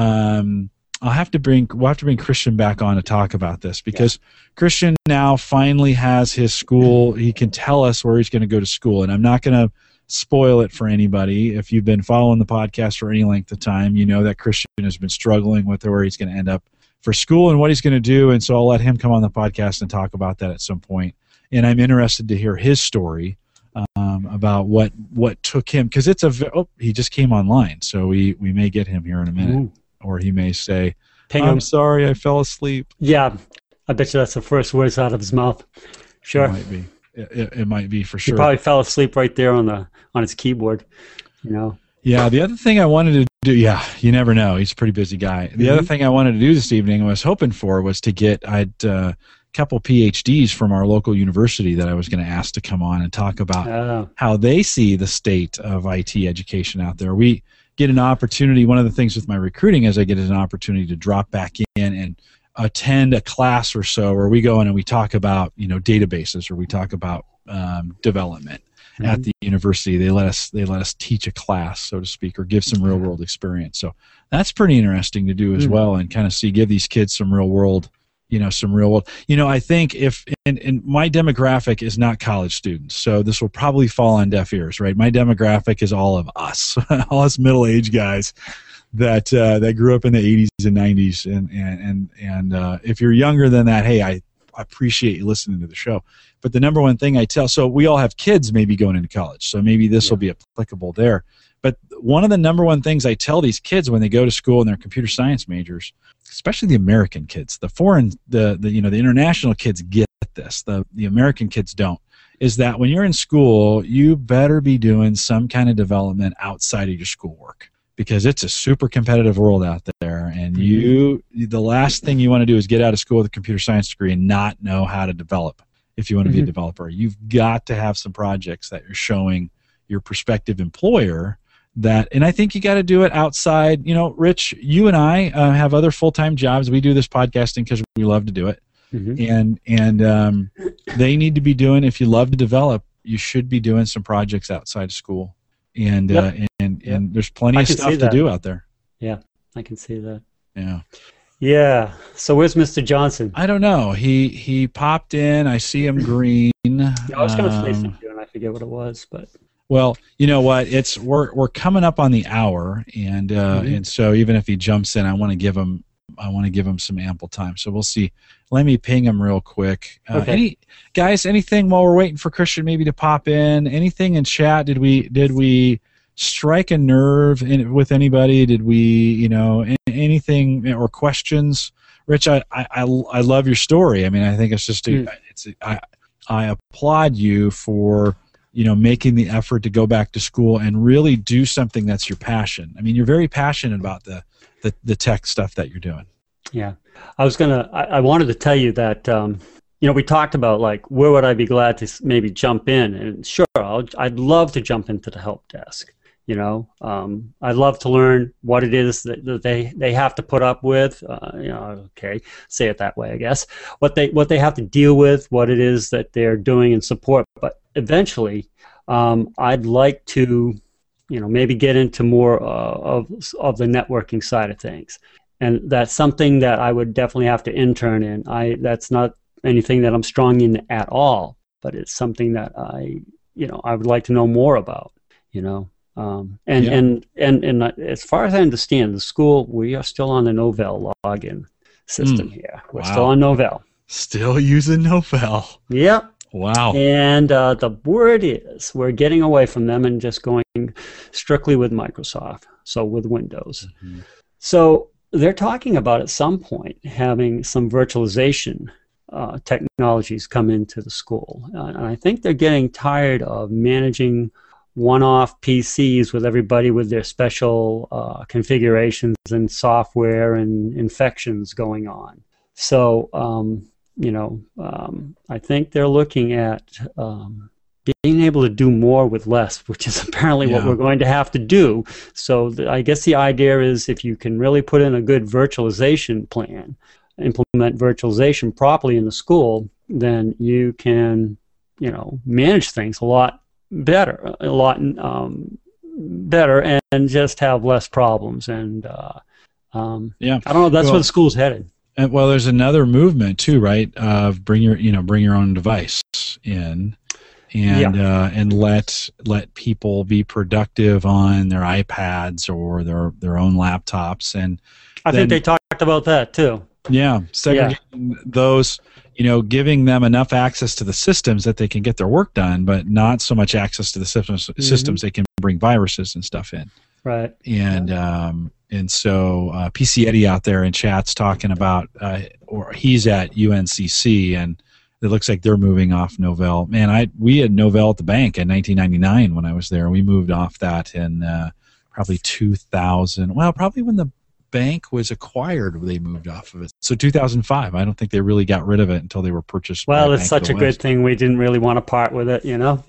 Christian back on to talk about this, because Christian now finally has his school. He can tell us where he's going to go to school, and I'm not going to spoil it for anybody. If you've been following the podcast for any length of time, you know that Christian has been struggling with where he's going to end up for school and what he's going to do, and so I'll let him come on the podcast and talk about that at some point. And I'm interested to hear his story about what took him, because he just came online, so we may get him here in a minute, or he may say, "I'm sorry, I fell asleep." Yeah, I bet you that's the first words out of his mouth. Sure, it might be. It might be for sure. He probably fell asleep right there on his keyboard, you know. Yeah, the other thing I wanted to do, you never know. He's a pretty busy guy. The other thing I wanted to do this evening, I was hoping for, was to get a couple PhDs from our local university that I was going to ask to come on and talk about how they see the state of IT education out there. We get an opportunity. One of the things with my recruiting is I get an opportunity to drop back in and attend a class or so where we go in and we talk about, databases, or we talk about development at the university. They let us teach a class, so to speak, or give some real world experience. So that's pretty interesting to do as well, and kind of give these kids some real world. I think and my demographic is not college students, so this will probably fall on deaf ears, right? My demographic is all of us, all us middle-aged guys that grew up in the 80s and 90s, and if you're younger than that, hey, I appreciate you listening to the show. But the number one thing I tell, so we all have kids maybe going into college, so maybe this will be applicable there. But one of the number one things I tell these kids when they go to school and they're computer science majors, especially the American kids, the foreign, the international kids get this, the American kids don't, is that when you're in school, you better be doing some kind of development outside of your schoolwork, because it's a super competitive world out there, and the last thing you want to do is get out of school with a computer science degree and not know how to develop. If you want to be a developer, you've got to have some projects that you're showing your prospective employer that, and I think you got to do it outside. Rich, you and I have other full-time jobs. We do this podcasting because we love to do it, and they need to be doing. If you love to develop, you should be doing some projects outside of school, and there's plenty of stuff to do out there. Yeah, I can see that. Yeah. Yeah. So where's Mr. Johnson? I don't know. He popped in. I see him green. I was going to say something, and I forget what it was, but. Well, you know what? We're coming up on the hour, and so even if he jumps in, I want to give him some ample time. So we'll see. Let me ping him real quick. Okay. Anything while we're waiting for Christian maybe to pop in? Anything in chat? Did we strike a nerve with anybody? Did we, anything or questions? Rich, I love your story. I mean, I think it's just I applaud you for making the effort to go back to school and really do something that's your passion. I mean, you're very passionate about the tech stuff that you're doing. Yeah, I wanted to tell you that we talked about where would I be glad to maybe jump in, and sure, I'd love to jump into the help desk. I'd love to learn what it is that they have to put up with. Okay, say it that way, I guess. What they have to deal with, what it is that they're doing in support. But eventually, I'd like to, maybe get into more of the networking side of things, and that's something that I would definitely have to intern in. That's not anything that I'm strong in at all, but it's something that I would like to know more about. And as far as I understand, the school, we are still on the Novell login system here. We're still on Novell. Still using Novell. Yep. Wow. And the word is we're getting away from them and just going strictly with Microsoft, so with Windows. So they're talking about at some point having some virtualization technologies come into the school. And I think they're getting tired of managing one-off PCs with everybody with their special configurations and software and infections going on. So, I think they're looking at being able to do more with less, which is apparently what we're going to have to do. So I guess the idea is if you can really put in a good virtualization plan, implement virtualization properly in the school, then you can, manage things a lot better, a lot better and just have less problems. And Yeah, I don't know. That's where the school's headed. And, well, there's another movement too, right? Of bring your own device in, and let people be productive on their iPads or their own laptops. And I think they talked about that too. Yeah, segregating those, giving them enough access to the systems that they can get their work done, but not so much access to the systems they can bring viruses and stuff in. Right. And so PC Eddie out there in chat's talking about, or he's at UNCC, and it looks like they're moving off Novell. Man, we had Novell at the bank in 1999 when I was there. We moved off that in probably 2000. Well, probably when the bank was acquired, they moved off of it. So 2005. I don't think they really got rid of it until they were purchased. Well, it's such a good thing we didn't really want to part with it, Yeah.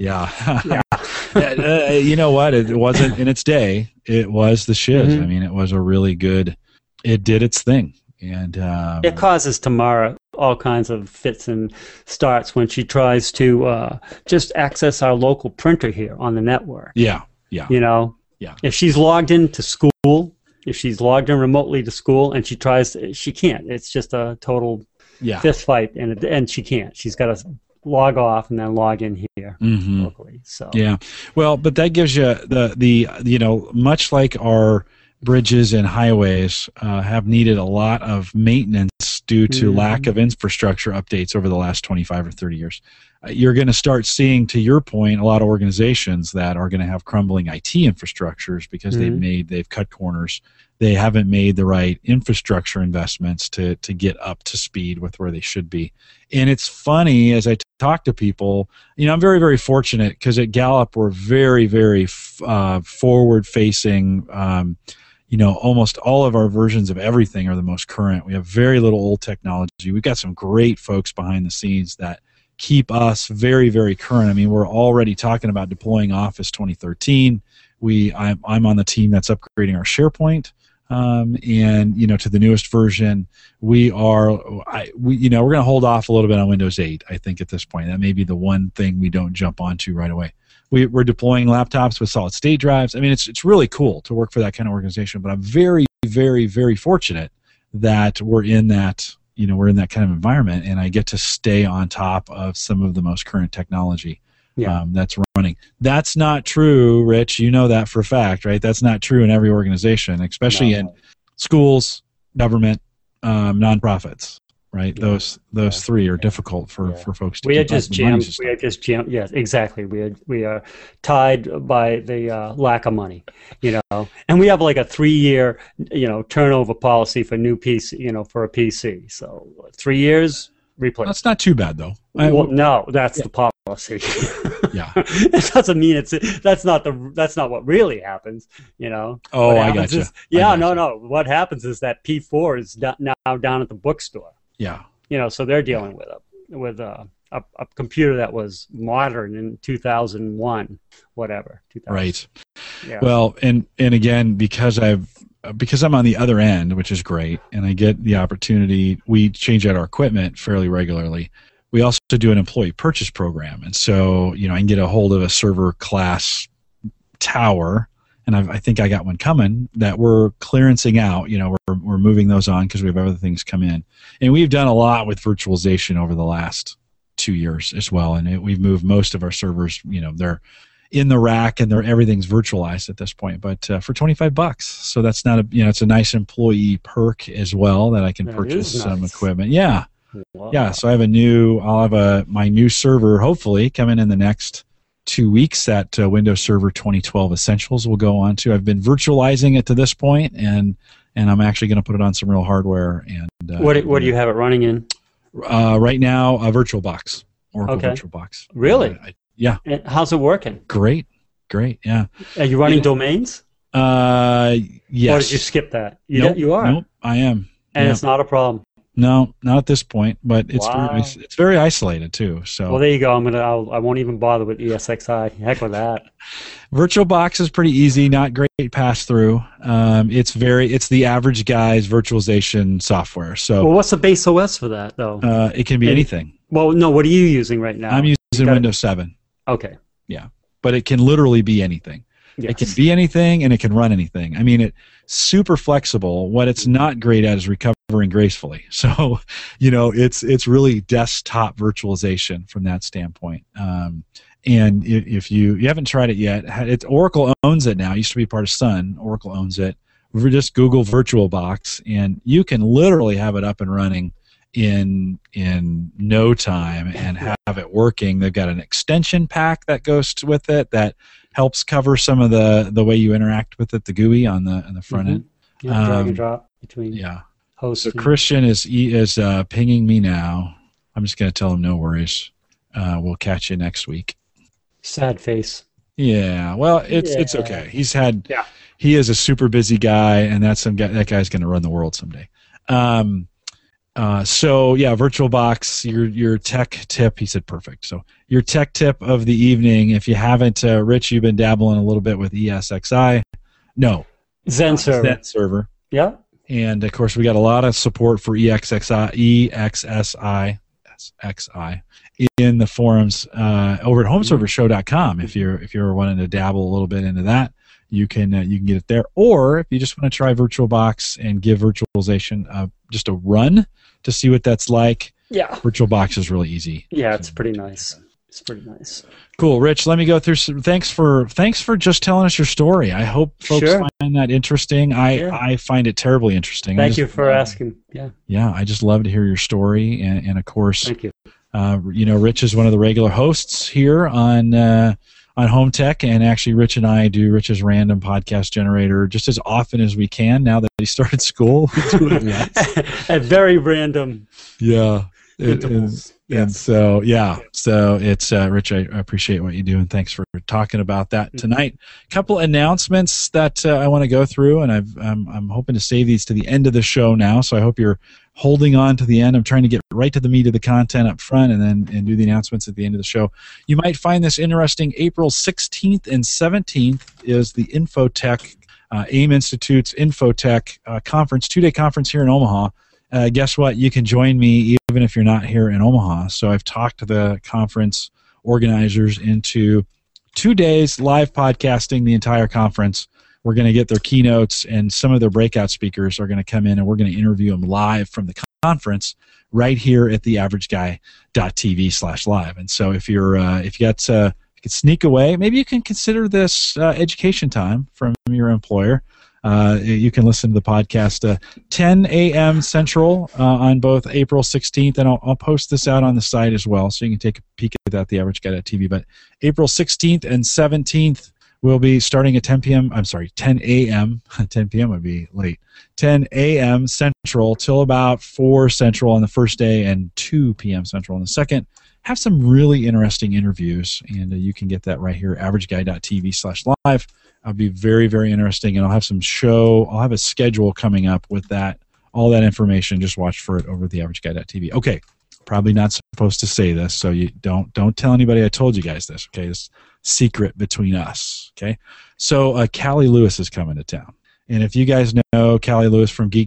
Yeah. You know what? It wasn't in its day. It was the shiz. Mm-hmm. I mean, it was a really good. It did its thing, and it causes Tamara all kinds of fits and starts when she tries to just access our local printer here on the network. Yeah. Yeah. If she's logged into school, if she's logged in remotely to school and she can't. It's just a total fist fight, and she can't. She's got to log off and then log in here locally. So yeah, well, but that gives you the much like our bridges and highways have needed a lot of maintenance due to lack of infrastructure updates over the last 25 or 30 years. You're going to start seeing, to your point, a lot of organizations that are going to have crumbling IT infrastructures because they've cut corners. They haven't made the right infrastructure investments to get up to speed with where they should be. And it's funny, as I talk to people, I'm very, very fortunate because at Gallup we're very, very forward-facing. Almost all of our versions of everything are the most current. We have very little old technology. We've got some great folks behind the scenes that keep us very, very current. I mean, we're already talking about deploying Office 2013. I'm on the team that's upgrading our SharePoint, and to the newest version. We're going to hold off a little bit on Windows 8. I think at this point that may be the one thing we don't jump onto right away. We're deploying laptops with solid state drives. I mean, it's really cool to work for that kind of organization. But I'm very, very, very fortunate that we're in that. We're in that kind of environment, and I get to stay on top of some of the most current technology that's running. That's not true, Rich. You know that for a fact, right? That's not true in every organization, especially in schools, government, nonprofits, right? Yeah. Those three are difficult for folks to We keep are just jammed. We are just jammed. Yes, exactly. We are tied by the lack of money, and we have like a 3-year, turnover policy for new PC, for a PC. So 3 years, replace. That's not too bad though. No, that's the policy. Yeah, it doesn't mean that's not what really happens. Oh, I got you. No. What happens is that P4 is now down at the bookstore. Yeah. So they're dealing with a computer that was modern in 2001, whatever. 2000. Right. Yeah. Well, and again, because I'm on the other end, which is great, and I get the opportunity. We change out our equipment fairly regularly. We also do an employee purchase program, and so I can get a hold of a server class tower. And I think I got one coming that we're clearancing out. We're moving those on because we have other things come in. And we've done a lot with virtualization over the last 2 years as well. And we've moved most of our servers, they're in the rack and everything's virtualized at this point. But for $25, so that's not it's a nice employee perk as well that I can purchase some equipment. Yeah. Wow. Yeah. So I'll have my new server hopefully coming in the next 2 weeks that Windows Server 2012 Essentials will go on to. I've been virtualizing it to this point, and I'm actually going to put it on some real hardware. And what do you have it running in? Right now, a VirtualBox, Oracle VirtualBox. Really? Yeah. And how's it working? Great. Yeah. Are you running domains? Yes. Or did you skip that? You are. Nope, I am. And it's not a problem. No, not at this point, but it's very isolated too. So well, there you go. I won't even bother with ESXi. Heck with that. VirtualBox is pretty easy, not great pass through. It's the average guy's virtualization software. So well, what's the base OS for that though? It can be anything. Well, no. What are you using right now? I'm using Windows 7. Okay. Yeah, but it can literally be anything. Yes. It can be anything and it can run anything. I mean, it's super flexible. What it's not great at is recovering gracefully. So, it's really desktop virtualization from that standpoint. And if you haven't tried it yet, Oracle owns it now. It used to be part of Sun. Oracle owns it. Just Google VirtualBox, and you can literally have it up and running in no time and have it working. They've got an extension pack that goes with it that helps cover some of the way you interact with it, the GUI on the front end. Yeah, drag and drop between hosts. So Christian is pinging me now. I'm just going to tell him no worries. We'll catch you next week. Sad face. Yeah, well, it's okay. He is a super busy guy, and that guy's going to run the world someday. VirtualBox, your tech tip. He said perfect. So your tech tip of the evening. If you haven't, Rich, you've been dabbling a little bit with ESXi. No, Zen Server. Zen Server. Yeah. And of course, we got a lot of support for EXSI in the forums over at HomeServerShow.com. If you're wanting to dabble a little bit into that, you can get it there. Or if you just want to try VirtualBox and give virtualization just a run to see what that's like, VirtualBox is really easy. Yeah, it's pretty nice. It's pretty nice. Cool, Rich. Let me go through some. Thanks for just telling us your story. I hope folks find that interesting. I find it terribly interesting. Thank you for asking. Yeah, I just love to hear your story, and of course, thank you. Rich is one of the regular hosts here on Home Tech, and actually, Rich and I do Rich's Random Podcast Generator just as often as we can. Now that he started school, we do it less. At very random. Yeah. And so it's Rich, I appreciate what you do, and thanks for talking about that tonight. A couple announcements that I want to go through, and I'm hoping to save these to the end of the show now, so I hope you're holding on to the end. I'm trying to get right to the meat of the content up front and do the announcements at the end of the show. You might find this interesting. April 16th and 17th is the Infotech, AIM Institute's Infotech conference, 2-day conference here in Omaha. Guess what? You can join me even if you're not here in Omaha. So I've talked to the conference organizers into 2 days live podcasting the entire conference. We're going to get their keynotes, and some of their breakout speakers are going to come in, and we're going to interview them live from the conference right here at theaverageguy.tv/live. And so if you could sneak away, maybe you can consider this education time from your employer. You can listen to the podcast 10 a.m. Central on both April 16th, and I'll post this out on the site as well, so you can take a peek at that, theaverageguy.tv. But April 16th and 17th will be starting at 10 p.m. I'm sorry, 10 a.m. 10 p.m. would be late. 10 a.m. Central till about 4 Central on the first day and 2 p.m. Central on the second. Have some really interesting interviews, and you can get that right here, averageguy.tv/live. I'll be very, very interesting, and I'll have I'll have a schedule coming up with that, all that information. Just watch for it over at theaverageguy.tv. Okay, probably not supposed to say this, so you don't tell anybody I told you guys this. Okay, it's secret between us. Okay, so Callie Lewis is coming to town, and if you guys know Callie Lewis from Geek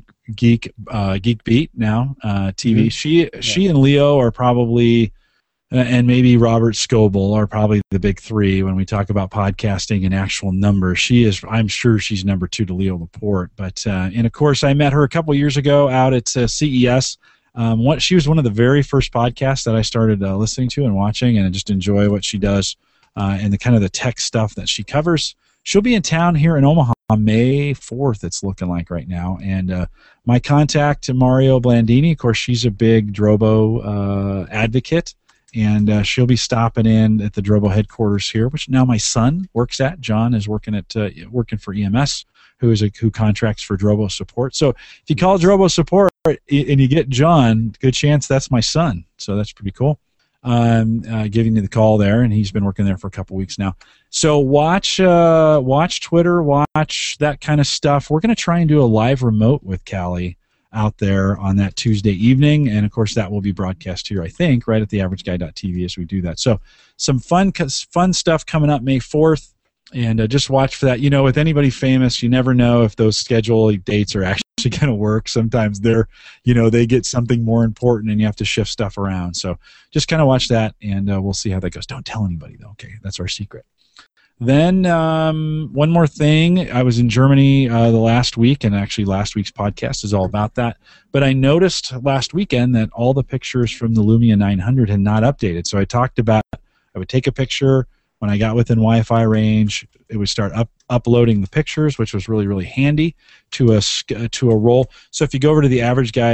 Beat now TV, she and Leo are probably. And maybe Robert Scoble are probably the big three when we talk about podcasting and actual numbers. I'm sure she's number 2 to Leo Laporte. But and of course, I met her a couple years ago out at CES. She was one of the very first podcasts that I started listening to and watching, and I just enjoy what she does and the kind of the tech stuff that she covers. She'll be in town here in Omaha May 4th, it's looking like right now. And my contact, Mario Blandini, of course, she's a big Drobo advocate. And she'll be stopping in at the Drobo headquarters here, which now my son works at. John is working for EMS, who contracts for Drobo support. So if you call Drobo support and you get John, good chance that's my son. So that's pretty cool. Giving you the call there, and he's been working there for a couple weeks now. So watch Twitter, watch that kind of stuff. We're going to try and do a live remote with Callie out there on that Tuesday evening, and of course that will be broadcast here, I think, right at theaverageguy.tv as we do that. So some fun stuff coming up May 4th, and just watch for that. With anybody famous, you never know if those schedule dates are actually going to work. Sometimes they get something more important and you have to shift stuff around. So just kind of watch that, and we'll see how that goes. Don't tell anybody though, okay? That's our secret. Then one more thing. I was in Germany the last week, and actually last week's podcast is all about that. But I noticed last weekend that all the pictures from the Lumia 900 had not updated. So I talked about I would take a picture. When I got within Wi-Fi range, it would start uploading the pictures, which was really, really handy to a roll. So if you go over to the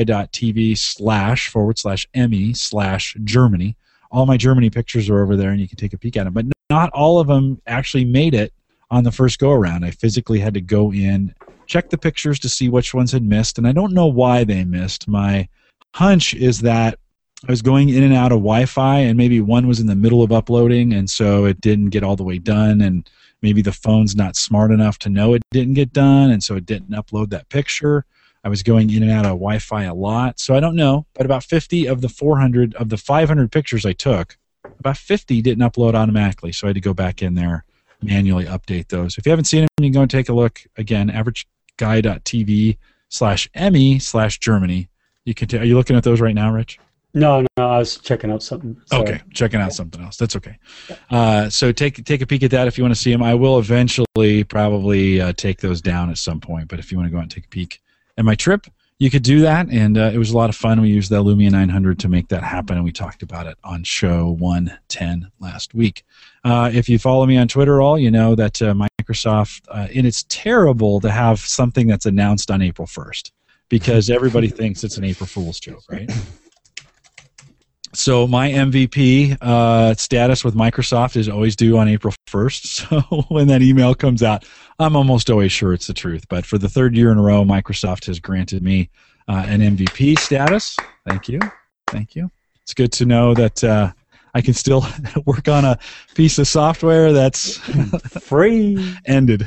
averageguy.tv/ME/Germany, all my Germany pictures are over there, and you can take a peek at them. But not all of them actually made it on the first go-around. I physically had to go in, check the pictures to see which ones had missed, and I don't know why they missed. My hunch is that I was going in and out of Wi-Fi, and maybe one was in the middle of uploading, and so it didn't get all the way done, and maybe the phone's not smart enough to know it didn't get done, and so it didn't upload that picture. I was going in and out of Wi-Fi a lot, so I don't know, but about 50 of the 500 pictures I took, about 50 didn't upload automatically, so I had to go back in there, manually update those. If you haven't seen them, you can go and take a look. Again, averageguy.tv/ME/Germany. Are you looking at those right now, Rich? No, I was checking out something. Sorry. Okay, checking out something else. That's okay. So take a peek at that if you want to see them. I will eventually probably take those down at some point, but if you want to go out and take a peek at my trip, you could do that, and it was a lot of fun. We used the Lumia 900 to make that happen, and we talked about it on show 110 last week. If you follow me on Twitter at all, you know that Microsoft, and it's terrible to have something that's announced on April 1st, because everybody thinks it's an April Fool's joke, right? So my MVP status with Microsoft is always due on April 1st. So when that email comes out, I'm almost always sure it's the truth. But for the third year in a row, Microsoft has granted me an MVP status. Thank you. Thank you. It's good to know that I can still work on a piece of software that's free. Ended.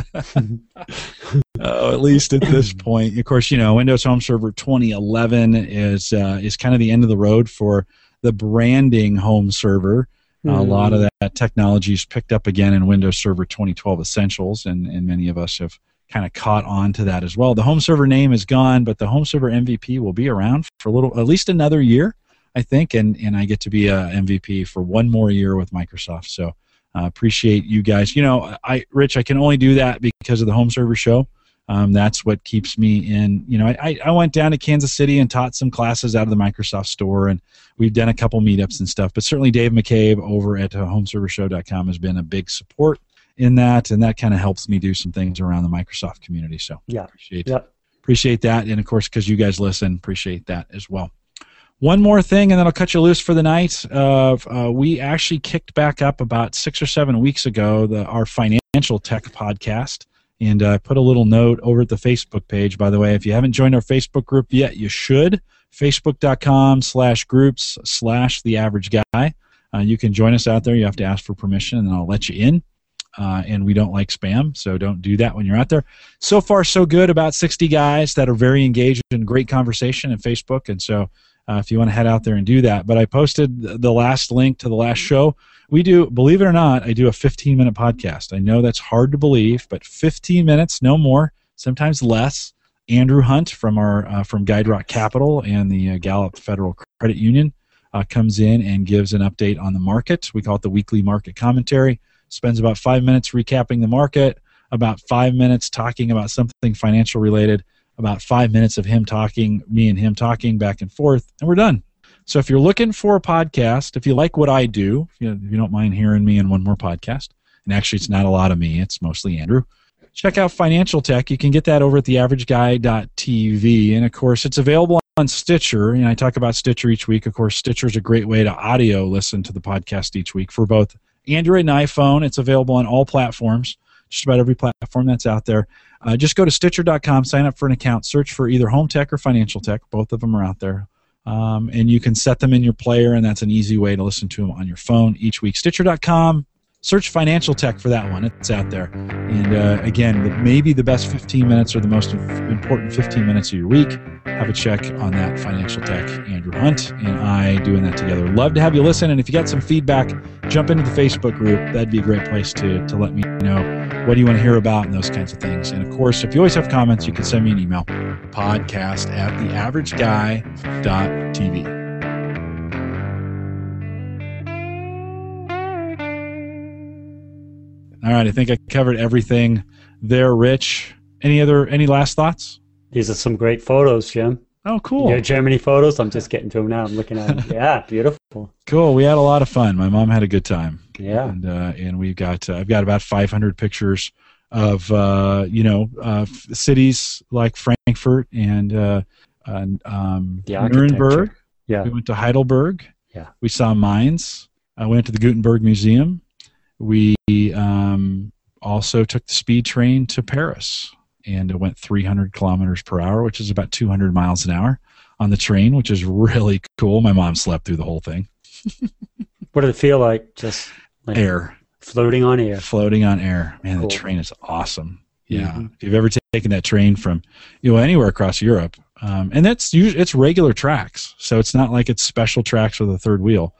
At least at this point. Of course, you know, Windows Home Server 2011 is kind of the end of the road for the branding home server. A lot of that technology is picked up again in Windows Server 2012 Essentials, and many of us have kind of caught on to that as well. The home server name is gone, but the home server MVP will be around for at least another year, I think, and I get to be a MVP for one more year with Microsoft. So appreciate you guys. You know, Rich, I can only do that because of the home server show. That's what keeps me in. You know, I went down to Kansas City and taught some classes out of the Microsoft store, and we've done a couple meetups and stuff. But certainly Dave McCabe over at homeservershow.com has been a big support in that, and that kind of helps me do some things around the Microsoft community. So yeah, appreciate that, and of course, because you guys listen, appreciate that as well. One more thing, and then I'll cut you loose for the night. We actually kicked back up about 6 or 7 weeks ago our Financial Tech podcast. And I put a little note over at the Facebook page. By the way, if you haven't joined our Facebook group yet, you should. Facebook.com/groups/theaverageguy. You can join us out there. You have to ask for permission, and then I'll let you in. And we don't like spam, so don't do that when you're out there. So far, so good. About 60 guys that are very engaged in great conversation in Facebook. And so if you want to head out there and do that. But I posted the last link to the last show. We do, believe it or not, I do a 15-minute podcast. I know that's hard to believe, but 15 minutes, no more, sometimes less. Andrew Hunt from Guide Rock Capital and the Gallup Federal Credit Union comes in and gives an update on the market. We call it the weekly market commentary. Spends about 5 minutes recapping the market, about 5 minutes talking about something financial related, about 5 minutes of me and him talking back and forth, and we're done. So if you're looking for a podcast, if you like what I do, if you don't mind hearing me in one more podcast, and actually it's not a lot of me, it's mostly Andrew, check out Financial Tech. You can get that over at theaverageguy.tv. And, of course, it's available on Stitcher. And I talk about Stitcher each week. Of course, Stitcher is a great way to audio listen to the podcast each week for both Android and iPhone. It's available on all platforms, just about every platform that's out there. Just go to Stitcher.com, sign up for an account, search for either Home Tech or Financial Tech. Both of them are out there. And you can set them in your player, and that's an easy way to listen to them on your phone each week. Stitcher.com, search Financial Tech for that one. It's out there. And again, maybe the best 15 minutes or the most important 15 minutes of your week. Have a check on that. Financial Tech, Andrew Hunt and I doing that together. Love to have you listen. And if you got some feedback, jump into the Facebook group. That'd be a great place to let me know what do you want to hear about and those kinds of things. And of course, if you always have comments, you can send me an email, podcast@theaverageguy.tv. All right, I think I covered everything there, Rich. Any last thoughts? These are some great photos, Jim. Oh, cool. Your Germany photos? I'm just getting to them now. I'm looking at them. Yeah, beautiful. Cool. We had a lot of fun. My mom had a good time. Yeah. And we've got I've got about 500 pictures of cities like Frankfurt and Nuremberg. Yeah. We went to Heidelberg. Yeah. We saw Mainz. We went to the Gutenberg Museum. We also took the speed train to Paris. And it went 300 kilometers per hour, which is about 200 miles an hour on the train, which is really cool. My mom slept through the whole thing. What did it feel like? Just like air. Floating on air. Floating on air. Man, cool. The train is awesome. Yeah. Mm-hmm. If you've ever taken that train from anywhere across Europe, and it's regular tracks. So it's not like it's special tracks with a third wheel.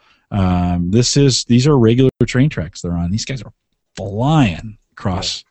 These are regular train tracks they're on. These guys are flying across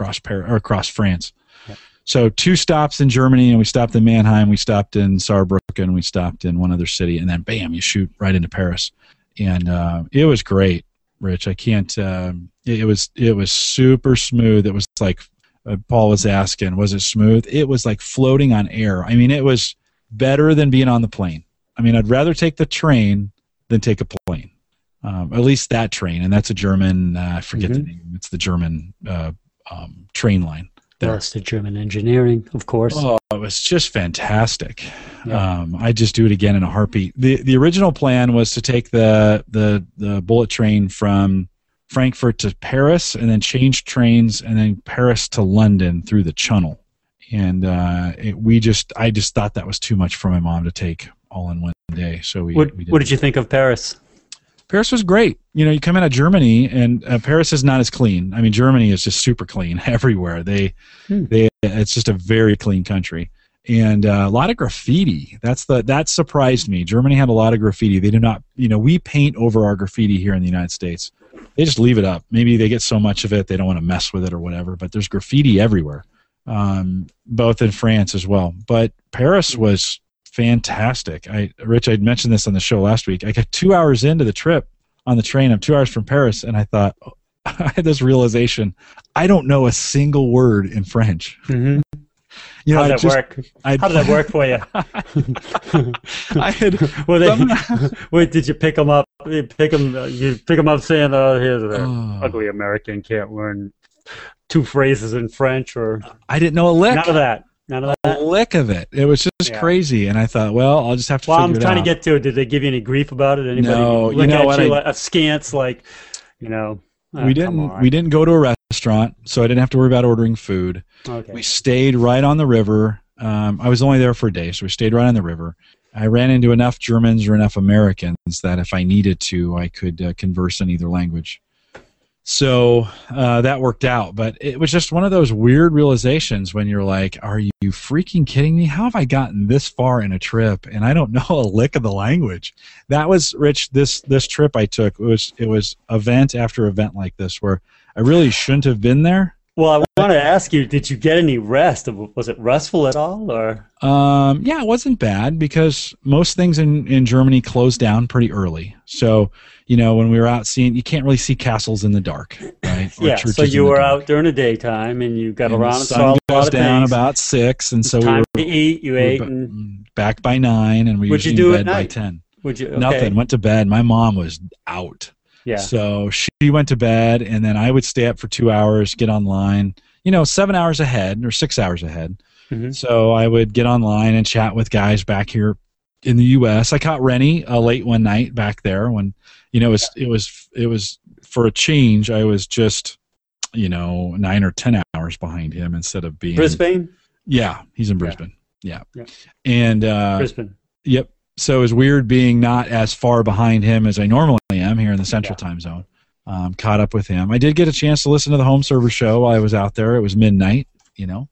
France. So 2 stops in Germany, and we stopped in Mannheim, we stopped in Saarbrücken, we stopped in one other city, and then bam, you shoot right into Paris. And it was great, Rich. I can't. It was super smooth. It was like Paul was asking, was it smooth? It was like floating on air. I mean, it was better than being on the plane. I mean, I'd rather take the train than take a plane. At least that train, and that's a German. I forget the name. It's the German train line. That's the German engineering, of course. Oh, it was just fantastic. Yeah. I'd just do it again in a heartbeat. The original plan was to take the bullet train from Frankfurt to Paris, and then change trains, and then Paris to London through the Channel. And I just thought that was too much for my mom to take all in one day. So we What did you think of Paris? Paris was great. You come out of Germany, and Paris is not as clean. I mean, Germany is just super clean everywhere. It's just a very clean country, and a lot of graffiti. That surprised me. Germany had a lot of graffiti. They do not, we paint over our graffiti here in the United States. They just leave it up. Maybe they get so much of it they don't want to mess with it or whatever. But there's graffiti everywhere, both in France as well. But Paris was fantastic. Rich, I'd mentioned this on the show last week. I got 2 hours into the trip on the train. I'm 2 hours from Paris, and I thought, I had this realization. I don't know a single word in French. Mm-hmm. How did that work for you? I had. Wait, did you pick them up? You pick them up saying, "Oh, here's an ugly American can't learn 2 phrases in French," or I didn't know a lick. None of that. A lick of it. It was just crazy, and I thought, well, I'll just have to figure it out. I'm trying to get to it. Did they give you any grief about it? Anybody no, look at you askance, like, we didn't go to a restaurant, so I didn't have to worry about ordering food. Okay. We stayed right on the river. I was only there for a day, so we stayed right on the river. I ran into enough Germans or enough Americans that if I needed to, I could converse in either language. So that worked out, but it was just one of those weird realizations when you're like, are you freaking kidding me? How have I gotten this far in a trip and I don't know a lick of the language? That was, Rich, this trip I took, it was event after event like this where I really shouldn't have been there. Well, I want to ask you, did you get any rest? Was it restful at all? Or? Yeah, it wasn't bad because most things in Germany closed down pretty early. So, when we were out seeing, you can't really see castles in the dark, right? Yeah, so you were out during the daytime and you got around and saw a lot of things. The sun goes down about 6, and so we were to eat. You ate and back by 9, and we were in bed by 10. Would you? Okay. Nothing. Went to bed. My mom was out. Yeah. So she went to bed, and then I would stay up for 2 hours, get online. 7 hours ahead or 6 hours ahead. Mm-hmm. So I would get online and chat with guys back here in the U.S. I caught Rennie late one night back there when, it was for a change. I was just, 9 or 10 hours behind him instead of being Brisbane. Yeah, he's in Brisbane. Yeah. And Brisbane. Yep. So it was weird being not as far behind him as I normally am here in the Central Time Zone. Caught up with him. I did get a chance to listen to the Home Server Show while I was out there. It was midnight, and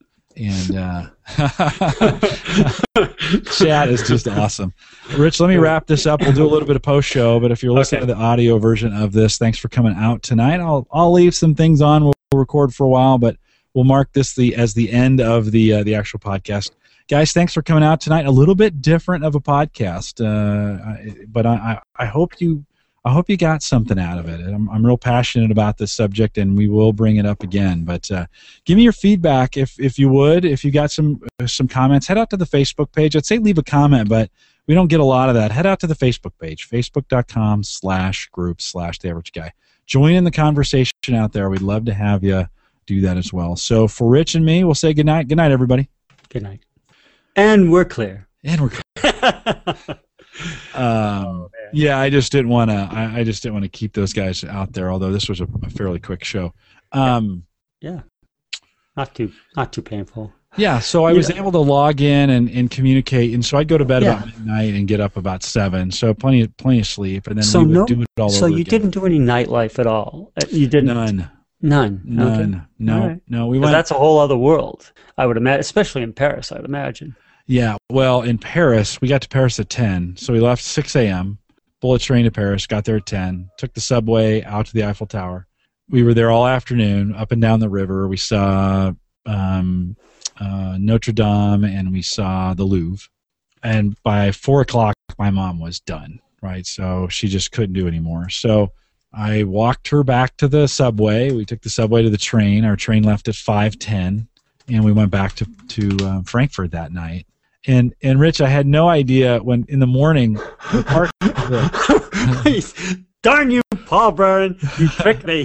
chat is just awesome. Rich, let me wrap this up. We'll do a little bit of post-show, but if you're listening to the audio version of this, thanks for coming out tonight. I'll leave some things on. We'll record for a while, but we'll mark this as the end of the actual podcast. Guys, thanks for coming out tonight. A little bit different of a podcast, but I hope you I hope you got something out of it. I'm real passionate about this subject, and we will bring it up again. But give me your feedback if you would. If you got some comments, head out to the Facebook page. I'd say leave a comment, but we don't get a lot of that. Head out to the Facebook page, facebook.com/group/theaverageguy. Join in the conversation out there. We'd love to have you do that as well. So for Rich and me, we'll say good night. Good night, everybody. Good night. And we're clear. And we're clear. Yeah, I just didn't want to. I just didn't want to keep those guys out there. Although this was a fairly quick show. Yeah, not too painful. Yeah, so I was able to log in and communicate, and so I'd go to bed about midnight and get up about 7. So plenty of sleep, and then we would do it all over again. So you didn't do any nightlife at all. You didn't. None. Okay. No. Right. No. We went. That's a whole other world. I would imagine, especially in Paris. I'd imagine. Yeah. Well, in Paris, we got to Paris at 10, so we left 6 a.m. Bullet train to Paris. Got there at 10. Took the subway out to the Eiffel Tower. We were there all afternoon, up and down the river. We saw Notre Dame, and we saw the Louvre. And by 4 o'clock, my mom was done. Right, so she just couldn't do anymore. So I walked her back to the subway. We took the subway to the train. Our train left at 5:10, and we went back to Frankfurt that night. And Rich, I had no idea when in the morning the park. Darn you, Paul Brennan! You tricked me.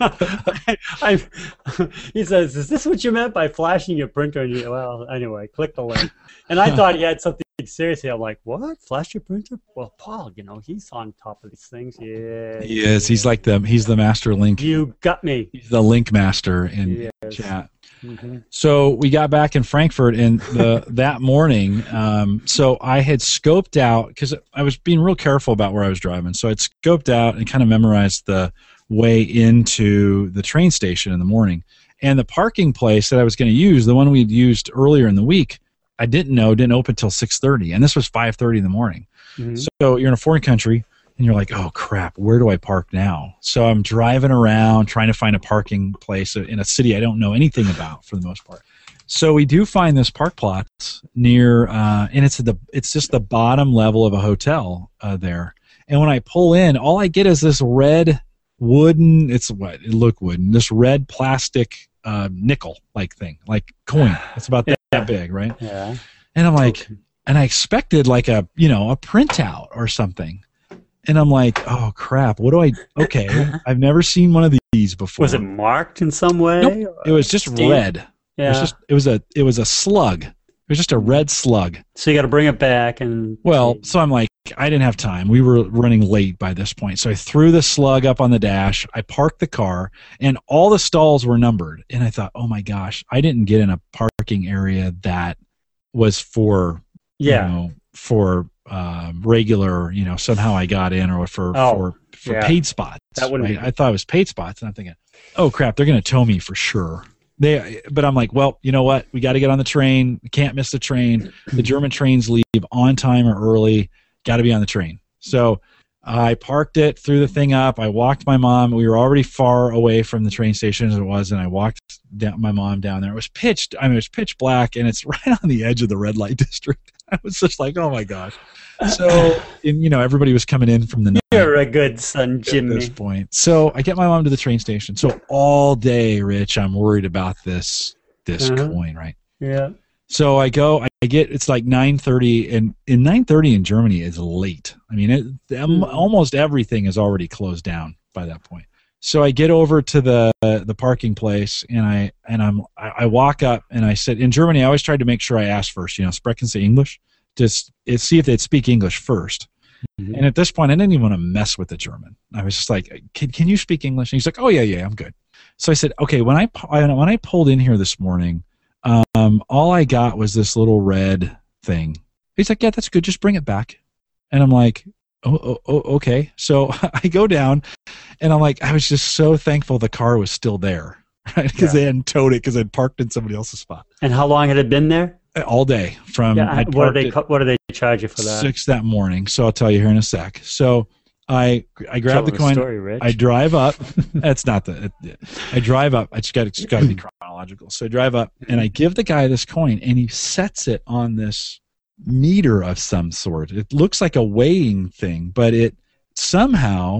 He says, "Is this what you meant by flashing your printer?" And well, anyway, click the link. And I thought he had something serious. I'm like, "What? Flash your printer?" Well, Paul, he's on top of these things. Yeah. He is. He's like he's the master link. You got me. He's the link master in chat. Mm-hmm. So we got back in Frankfurt, and that morning, so I had scoped out, because I was being real careful about where I was driving, so I'd scoped out and kind of memorized the way into the train station in the morning. And the parking place that I was going to use, the one we'd used earlier in the week, I didn't open until 6:30, and this was 5:30 in the morning. Mm-hmm. So you're in a foreign country, and you're like, oh, crap, where do I park now? So I'm driving around trying to find a parking place in a city I don't know anything about for the most part. So we do find this park plot near, and it's just the bottom level of a hotel there. And when I pull in, all I get is this red wooden, it looked wooden, this red plastic nickel-like thing, like coin. It's about that big, right? Yeah. And I'm like, and I expected like a printout or something. And I'm like, oh crap! Okay, I've never seen one of these before. Was it marked in some way? Nope. It was just red. Yeah. It was a slug. It was just a red slug. So you got to bring it back and. Well, so I'm like, I didn't have time. We were running late by this point, so I threw the slug up on the dash. I parked the car, and all the stalls were numbered. And I thought, oh my gosh, I didn't get in a parking area that was for regular, somehow I got in, or for paid spots. That wouldn't be. I thought it was paid spots, and I'm thinking, oh crap, they're going to tow me for sure. But I'm like, well, you know what? We got to get on the train. We can't miss the train. The German trains leave on time or early. Got to be on the train. So I parked it, threw the thing up. I walked my mom. We were already far away from the train station as it was, and I walked my mom down there. It was pitch black, and it's right on the edge of the red light district. I was just like, oh my gosh. So, everybody was coming in from the night. You're a good son, Jimmy. At this point. So I get my mom to the train station. So all day, Rich, I'm worried about this coin, right? Yeah. So it's like 9:30, and 9:30 in Germany is late. I mean, almost everything is already closed down by that point. So I get over to the parking place, and I walk up, and I said, in Germany, I always tried to make sure I asked first, sprechen Sie English? Just see if they'd speak English first. Mm-hmm. And at this point, I didn't even want to mess with the German. I was just like, can you speak English? And he's like, oh yeah, I'm good. So I said, okay, when I pulled in here this morning, all I got was this little red thing. He's like, yeah, that's good. Just bring it back. And I'm like, oh, okay. So I go down, and I'm like, I was just so thankful the car was still there, right? Because they hadn't towed it because I'd parked in somebody else's spot. And how long had it been there? All day. What do they charge you for that? 6 that morning. So I'll tell you here in a sec. So I grab the coin. Story, Rich. I drive up. That's not I drive up. It's got to be chronological. So I drive up, and I give the guy this coin, and he sets it on this meter of some sort. It looks like a weighing thing, but it somehow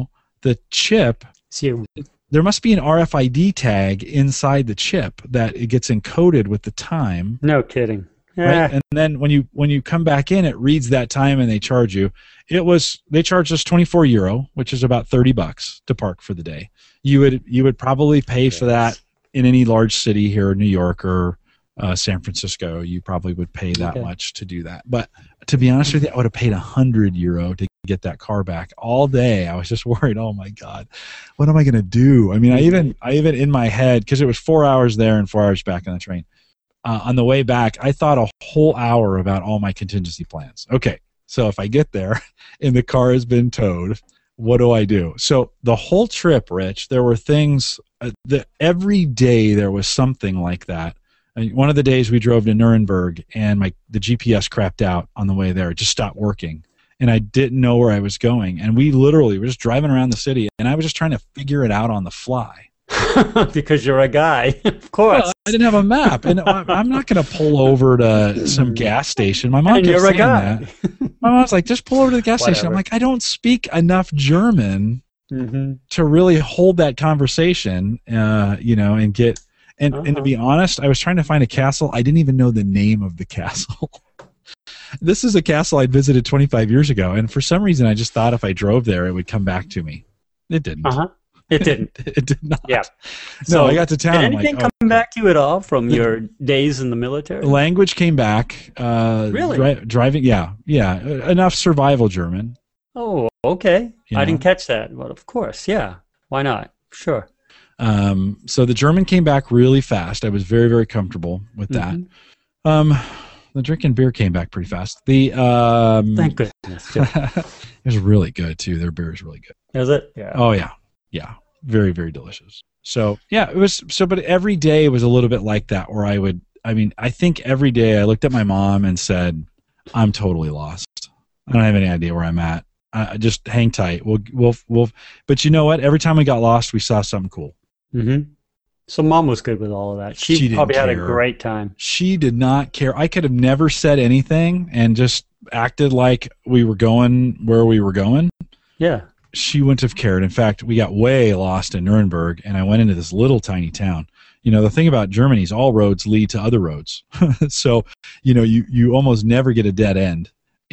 the chip, See, there must be an RFID tag inside the chip that it gets encoded with the time. no kidding. Right? And then when you come back in, it reads that time and they charge you. They charged us €24, which is about $30 to park for the day. You would probably pay for that in any large city here in New York or San Francisco. You probably would pay that much to do that. But to be honest with you, I would have paid €100 to get that car back all day. I was just worried, oh my God, what am I going to do? I mean, I even in my head, because it was 4 hours there and 4 hours back on the train. On the way back, I thought a whole hour about all my contingency plans. Okay, so if I get there and the car has been towed, what do I do? So the whole trip, Rich, there were things that every day there was something like that. And one of the days we drove to Nuremberg and the GPS crapped out on the way there. It just stopped working. And I didn't know where I was going. And we literally were just driving around the city, and I was just trying to figure it out on the fly. Because you're a guy, of course. Well, I didn't have a map, and I'm not going to pull over to some gas station. My mom And kept you're a saying guy. that. My mom's like, just pull over to the gas station. I'm like, I don't speak enough German to really hold that conversation, and get. And to be honest, I was trying to find a castle. I didn't even know the name of the castle. This is a castle I'd visited 25 years ago, and for some reason, I just thought if I drove there, it would come back to me. It didn't. It didn't. It did not. Yeah. No, I got to town. Did anything come back to you at all from your days in the military? Language came back. Really? Driving, yeah. Enough survival German. Oh, okay. You I know? didn't catch that, but of course, yeah. Why not? Sure. So the German came back really fast. I was very, very comfortable with that. The drinking beer came back pretty fast. Thank goodness. It was really good too. Their beer is really good. Is it? Yeah. Oh yeah. Very, very delicious. So yeah, it was. So, but every day was a little bit like that, where I think every day I looked at my mom and said, "I'm totally lost. I don't have any idea where I'm at. Just hang tight. We'll. But you know what? Every time we got lost, we saw something cool. So mom was good with all of that. She didn't probably had a care. great time. She did not care. I could have never said anything and just acted like we were going where we were going. Yeah. She wouldn't have cared. In fact, we got way lost in Nuremberg, and I went into this little tiny town. You know, the thing about Germany is all roads lead to other roads. So, you almost never get a dead end.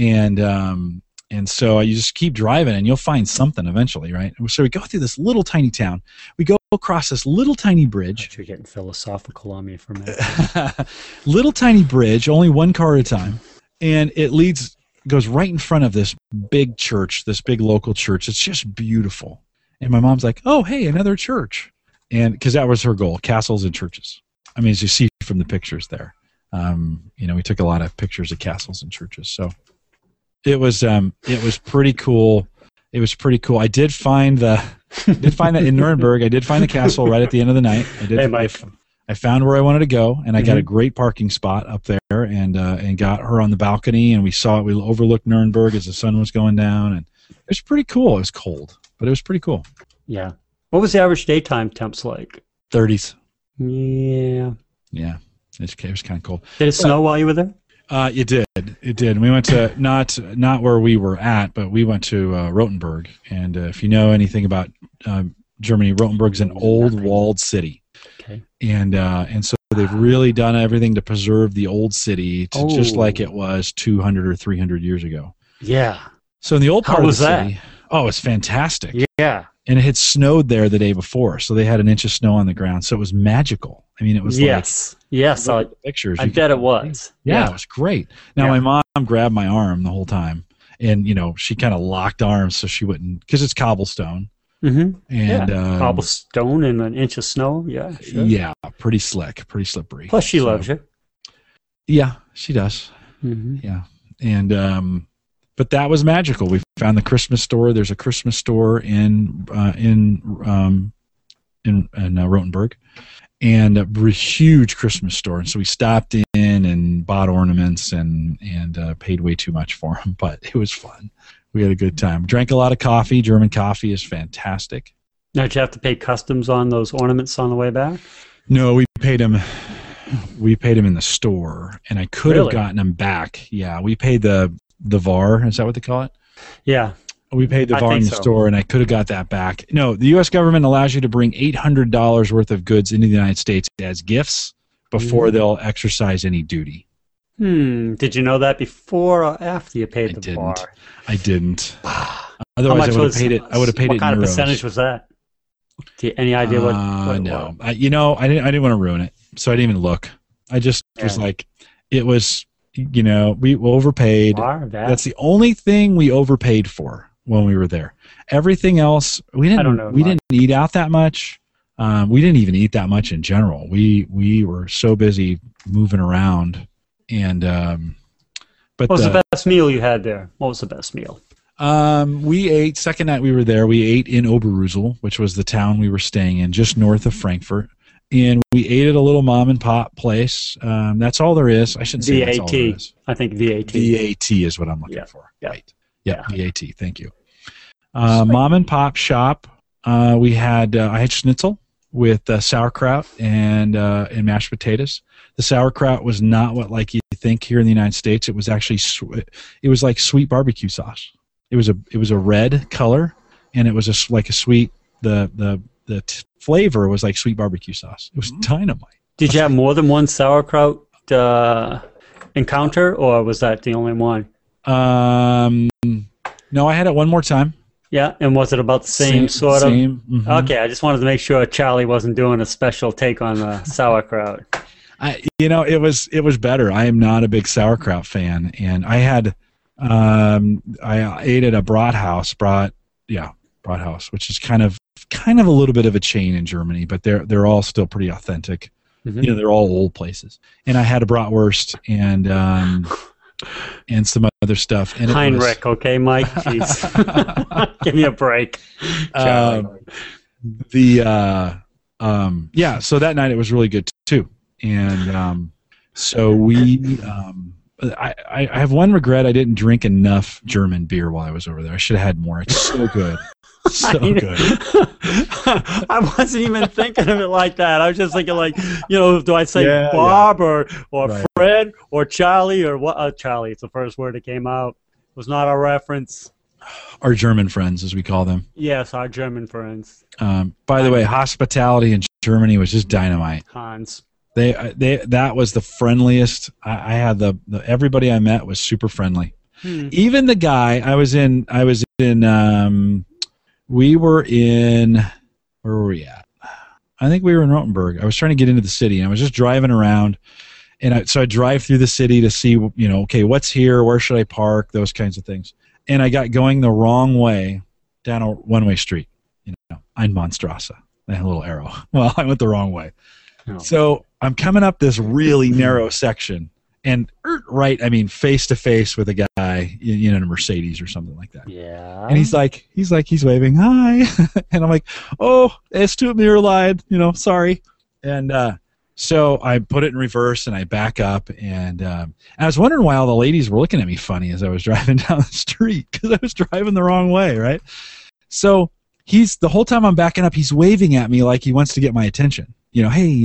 And so you just keep driving, and you'll find something eventually, right? So we go through this little tiny town. We go across this little tiny bridge. You're getting philosophical on me for a minute. Little tiny bridge, only one car at a time. And it goes right in front of this big church, this big local church. It's just beautiful. And my mom's like, oh, hey, another church. And because that was her goal, castles and churches. I mean, as you see from the pictures there, we took a lot of pictures of castles and churches. So it was pretty cool. It was pretty cool. I did find that in Nuremberg. I did find the castle right at the end of the night. I found where I wanted to go, and I got a great parking spot up there, and got her on the balcony, and we saw it. We overlooked Nuremberg as the sun was going down, and it was pretty cool. It was cold, but it was pretty cool. Yeah. What was the average daytime temps like? 30s. Yeah. Yeah. It was kind of cold. Did it snow while you were there? It did. It did. We went to not where we were at, but we went to Rothenburg. And if you know anything about Germany, Rothenburg's an old walled city. Okay. And so they've really done everything to preserve the old city to just like it was 200 or 300 years ago. Yeah. So in the old part How of was the that? city, oh, it's fantastic. Yeah. And it had snowed there the day before, so they had an inch of snow on the ground. So it was magical. I mean, it was yes. Look at the pictures. I bet it was. Yeah, it was great. Now my mom grabbed my arm the whole time, and she kind of locked arms so she wouldn't, because it's cobblestone. And cobblestone and an inch of snow. Yeah. Sure. Yeah, pretty slick, pretty slippery. Plus, she loves you. Yeah, she does. Yeah, and but that was magical. We found the Christmas store. There's a Christmas store in Rothenburg, and a huge Christmas store. And so we stopped in and bought ornaments and paid way too much for them, but it was fun. We had a good time. Drank a lot of coffee. German coffee is fantastic. Now, did you have to pay customs on those ornaments on the way back? No, we paid them. We paid them in the store, and I could have gotten them back. Yeah, we paid the VAR. Is that what they call it? Yeah. We paid the I volume think so. store, and I could have got that back. No, the U.S. government allows you to bring $800 worth of goods into the United States as gifts before they'll exercise any duty. Did you know that before or after you paid the bar? I didn't. Otherwise, I would have paid it. I would have paid it in euros. What kind of percentage was that? Any idea what? No, I didn't want to ruin it, so I didn't even look. I just was like, it was. We overpaid. That's the only thing we overpaid for when we were there. Everything else, we didn't eat out that much. We didn't even eat that much in general. We were so busy moving around, and but what was the best meal you had there? What was the best meal? We ate second night we were there. We ate in Oberusel, which was the town we were staying in, just north of Frankfurt. And we ate at a little mom and pop place. That's all there is. I shouldn't say that's all there is. I think VAT. VAT is what I'm looking for. Yeah. Right. Yeah, VAT. Thank you. Mom and pop shop. I had schnitzel with sauerkraut and mashed potatoes. The sauerkraut was not what like you think here in the United States. It was actually it was like sweet barbecue sauce. It was a red color, and it was like a sweet the flavor was like sweet barbecue sauce. It was dynamite. Did you have more than one sauerkraut encounter, or was that the only one? No, I had it one more time. Yeah, and was it about the same sort of? Mm-hmm. Okay, I just wanted to make sure Charlie wasn't doing a special take on the sauerkraut. It was better. I am not a big sauerkraut fan, and I had I ate at a Brathaus, which is kind of a little bit of a chain in Germany, but they're all still pretty authentic. Mm-hmm. They're all old places. And I had a bratwurst and some other stuff. And Heinrich, okay, Mike? Jeez. Give me a break. So that night it was really good too. And so we I have one regret. I didn't drink enough German beer while I was over there. I should have had more. It's so good. So good. I wasn't even thinking of it like that. I was just thinking like, do I say Bob or right. Fred or Charlie or what? Charlie, it's the first word that came out. It was not a reference. Our German friends, as we call them. Yes, our German friends. By the way, hospitality in Germany was just dynamite. Hans. That was the friendliest. I had the everybody I met was super friendly. Even the guy we were in, where were we at? I think we were in Rothenburg. I was trying to get into the city, and I was just driving around. And so I drive through the city to see, okay, what's here? Where should I park? Those kinds of things. And I got going the wrong way down a one-way street, Einbahnstrasse. That had a little arrow. Well, I went the wrong way. Oh. So I'm coming up this really narrow section. And face to face with a guy in a Mercedes or something like that. Yeah. And he's waving hi, and I'm like, oh, es tut mir leid, sorry. And so I put it in reverse and I back up, and I was wondering why all the ladies were looking at me funny as I was driving down the street because I was driving the wrong way, right? So the whole time I'm backing up, he's waving at me like he wants to get my attention. Hey, hey.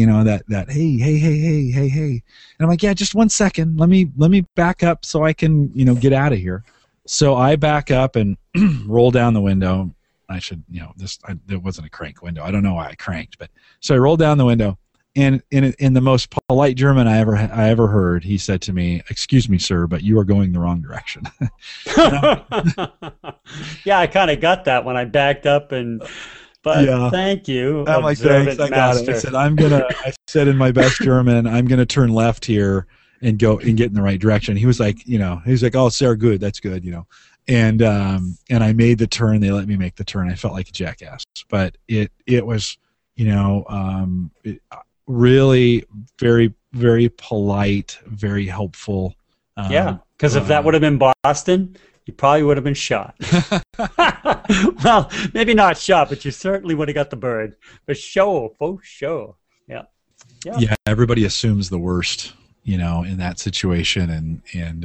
And I'm like, yeah, just 1 second. Let me back up so I can, get out of here. So I back up and roll down the window. I should, it wasn't a crank window. I don't know why I cranked, but so I rolled down the window, and in the most polite German I ever heard, he said to me, "Excuse me, sir, but you are going the wrong direction." Yeah, I kind of got that when I backed up But thank you. I'm like, thanks, I got it. I said, I said in my best German, I'm gonna turn left here and go and get in the right direction. He was like, oh, Sarah, good, that's good, And I made the turn. They let me make the turn. I felt like a jackass, but it was, really very, very polite, very helpful. Because if that would have been Boston, you probably would have been shot. Well, maybe not shot, but you certainly would have got the bird. For sure. Yeah, everybody assumes the worst, in that situation.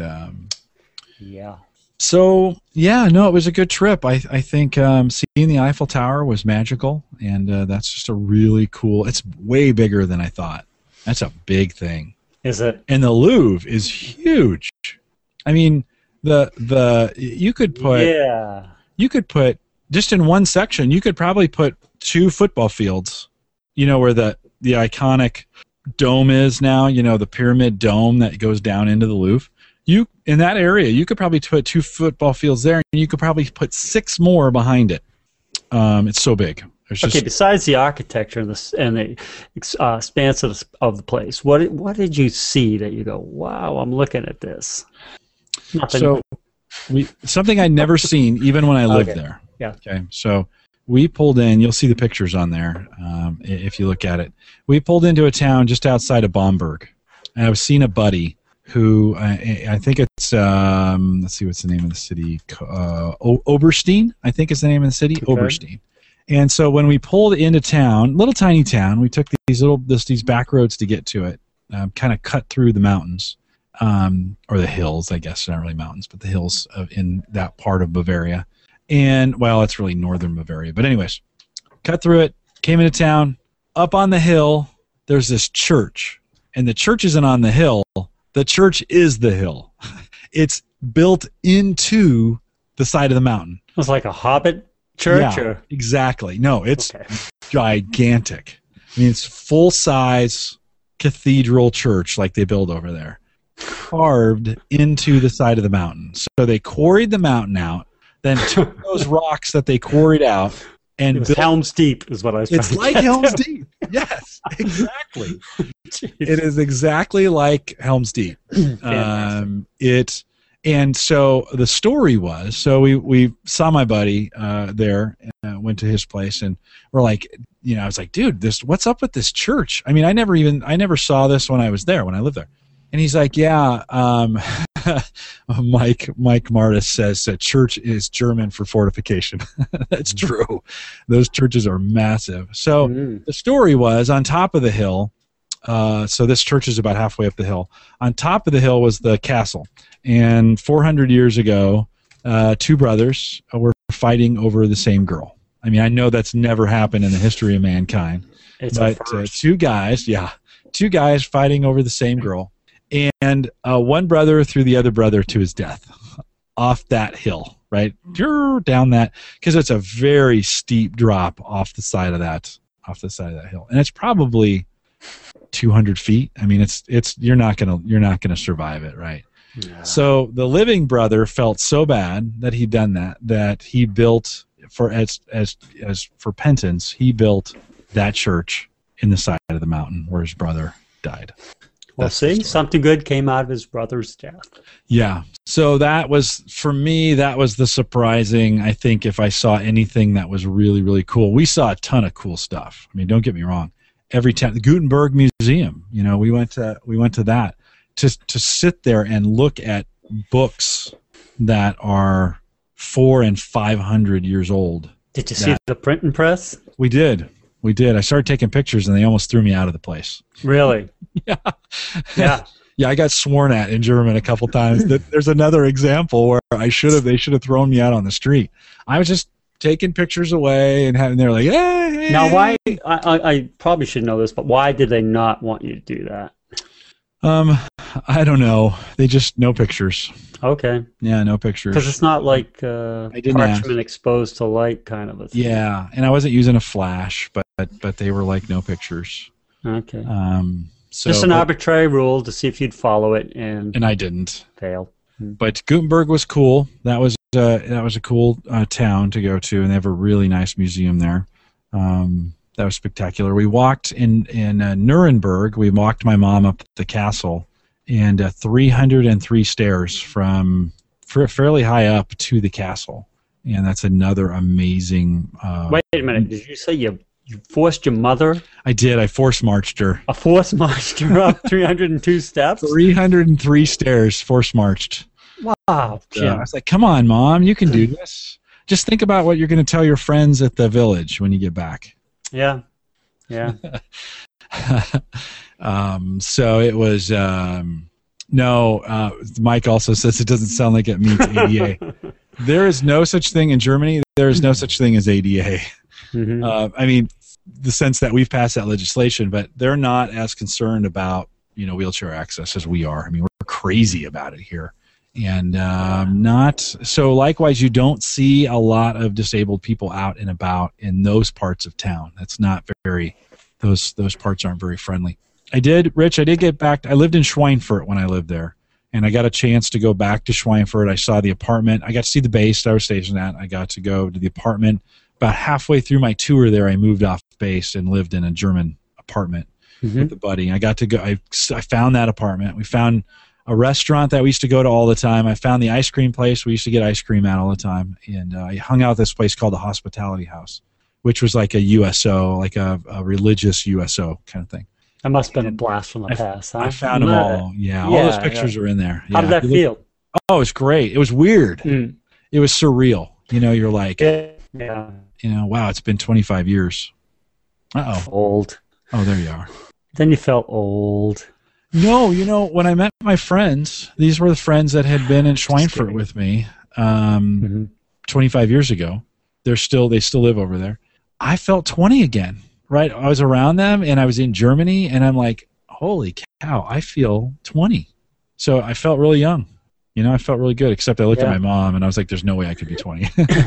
So, it was a good trip. I think seeing the Eiffel Tower was magical, and that's just a really cool. It's way bigger than I thought. That's a big thing. Is it? And the Louvre is huge. I mean, you could put you could put, just in one section, you could probably put 2 football fields, where the iconic dome is now, the pyramid dome that goes down into the Louvre. In that area, you could probably put 2 football fields there, and you could probably put 6 more behind it. It's so big. Besides the architecture and the expanse of the place, what did you see that you go, wow, I'm looking at this? Nothing. So something I'd never seen even when I lived there. Yeah. Okay. So we pulled in. You'll see the pictures on there if you look at it. We pulled into a town just outside of Bamberg, and I was seeing a buddy who I think it's let's see, what's the name of the city? Oberstein, I think is the name of the city. Okay. Oberstein. And so when we pulled into town, little tiny town, we took these back roads to get to it, kind of cut through the mountains, or the hills, I guess, not really mountains, but the hills in that part of Bavaria. And, well, it's really northern Bavaria. But anyways, cut through it, came into town. Up on the hill, there's this church. And the church isn't on the hill. The church is the hill. It's built into the side of the mountain. It's like a Hobbit church? Yeah, exactly. No, it's gigantic. I mean, it's full-size cathedral church like they build over there, carved into the side of the mountain. So they quarried the mountain out, then took those rocks that they quarried out and built. Helm's Deep is what I was trying to It's like Helm's Deep. Yes, exactly. It is exactly like Helm's Deep. And so the story was, so we saw my buddy there, went to his place, and we're like, I was like, dude, what's up with this church? I mean, I never saw this when I was there, when I lived there. And he's like, yeah, Mike Martis says that church is German for fortification. That's true. Those churches are massive. So the story was, on top of the hill, so this church is about halfway up the hill. On top of the hill was the castle. And 400 years ago, 2 brothers were fighting over the same girl. I mean, I know that's never happened in the history of mankind. But 2 guys fighting over the same girl. And one brother threw the other brother to his death off that hill, right? Down that, because it's a very steep drop off the side of that hill. And it's probably 200 feet. I mean, it's you're not gonna survive it, right? Yeah. So the living brother felt so bad that he'd done that he built as for penance, he built that church in the side of the mountain where his brother died. Well, see, something good came out of his brother's death. Yeah. So that was, for me, that was the surprising, I think, if I saw anything that was really, really cool. We saw a ton of cool stuff. I mean, don't get me wrong. Every time, the Gutenberg Museum, we went to that to sit there and look at books that are 400 and 500 years old. Did you see the printing press? We did. I started taking pictures, and they almost threw me out of the place. Really? Yeah. Yeah. Yeah, I got sworn at in German a couple times. There's another example where they should have thrown me out on the street. I was just taking pictures away, and they're like, hey. Now, why? I probably should know this, but why did they not want you to do that? I don't know. They just, no pictures. Okay. Yeah, no pictures. Because it's not like parchment exposed to light kind of a thing. Yeah, and I wasn't using a flash, but they were like, no pictures. Okay. So, just an arbitrary rule to see if you'd follow it, and I didn't. Fail. But Gutenberg was cool. That was a cool town to go to, and they have a really nice museum there. That was spectacular. We walked in Nuremberg. We walked my mom up the castle, and 303 stairs from fairly high up to the castle, and that's another amazing. Wait a minute! Did you say you forced your mother? I did. I force marched her. A force marched her up 302 steps. 303 stairs, force marched. Wow! I was like, "Come on, Mom, you can do this. Just think about what you're going to tell your friends at the village when you get back." Yeah. Yeah. So it was Mike also says it doesn't sound like it meets ADA. There is no such thing in Germany. There is no such thing as ADA. Mm-hmm. I mean, the sense that we've passed that legislation, but they're not as concerned about wheelchair access as we are. I mean, we're crazy about it here And not so. Likewise, you don't see a lot of disabled people out and about in those parts of town. That's not very. Those parts aren't very friendly. Rich. I did get back. I lived in Schweinfurt when I lived there, and I got a chance to go back to Schweinfurt. I saw the apartment. I got to see the base that I was stationed at. I got to go to the apartment. About halfway through my tour there, I moved off base and lived in a German apartment with a buddy. I got to go. I found that apartment. We found a restaurant that we used to go to all the time. I found the ice cream place we used to get ice cream at all the time. And I hung out at this place called the Hospitality House, which was like a USO, like a religious USO kind of thing. That must have been a blast from the past, huh? I found them all. Yeah, all those pictures are in there. Yeah. How did that feel? Oh, it was great. It was weird. It was surreal. You're like, wow, it's been 25 years. Uh-oh. Old. Oh, there you are. Then you felt old. No, when I met my friends, these were the friends that had been in Schweinfurt with me 25 years ago. They still live over there. I felt 20 again, right? I was around them, and I was in Germany, and I'm like, holy cow, I feel 20. So I felt really young. I felt really good, except I looked at my mom, and I was like, there's no way I could be 20.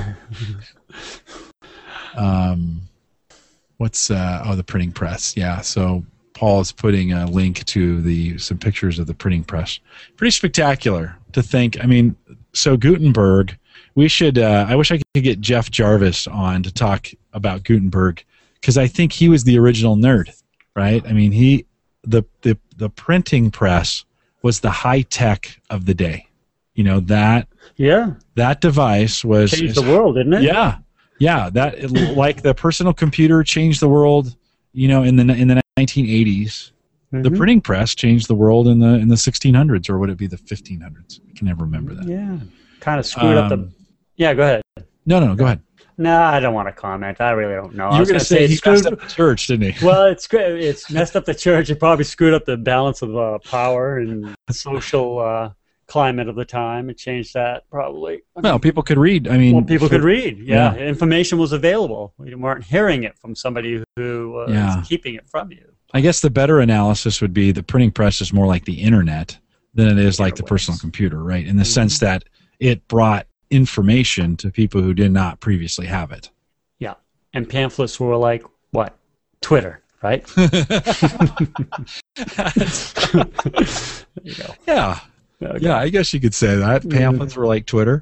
The printing press. Yeah, so Paul is putting a link to some pictures of the printing press. Pretty spectacular to think. I mean, so Gutenberg, we should, I wish I could get Jeff Jarvis on to talk about Gutenberg, because I think he was the original nerd, right? I mean, the printing press was the high tech of the day. That device changed the world, didn't it? Yeah. That, like the personal computer changed the world, in the 1980s. The printing press changed the world in the 1600s, or would it be the 1500s? I can never remember that. Yeah, kind of screwed up the. Yeah, go ahead. No, go ahead. No, I don't want to comment. I really don't know. You were going to say he messed up the church, didn't he? Well, it's messed up the church. It probably screwed up the balance of power and social climate of the time. It changed that, probably. People could read. I mean, people could read. Yeah, information was available. We weren't hearing it from somebody who was keeping it from you. I guess the better analysis would be the printing press is more like the internet than it is like the personal computer, right? In the sense that it brought information to people who did not previously have it. Yeah, and pamphlets were like what? Twitter, right? There you go. Yeah. Okay. Yeah, I guess you could say that. Pamphlets were like Twitter.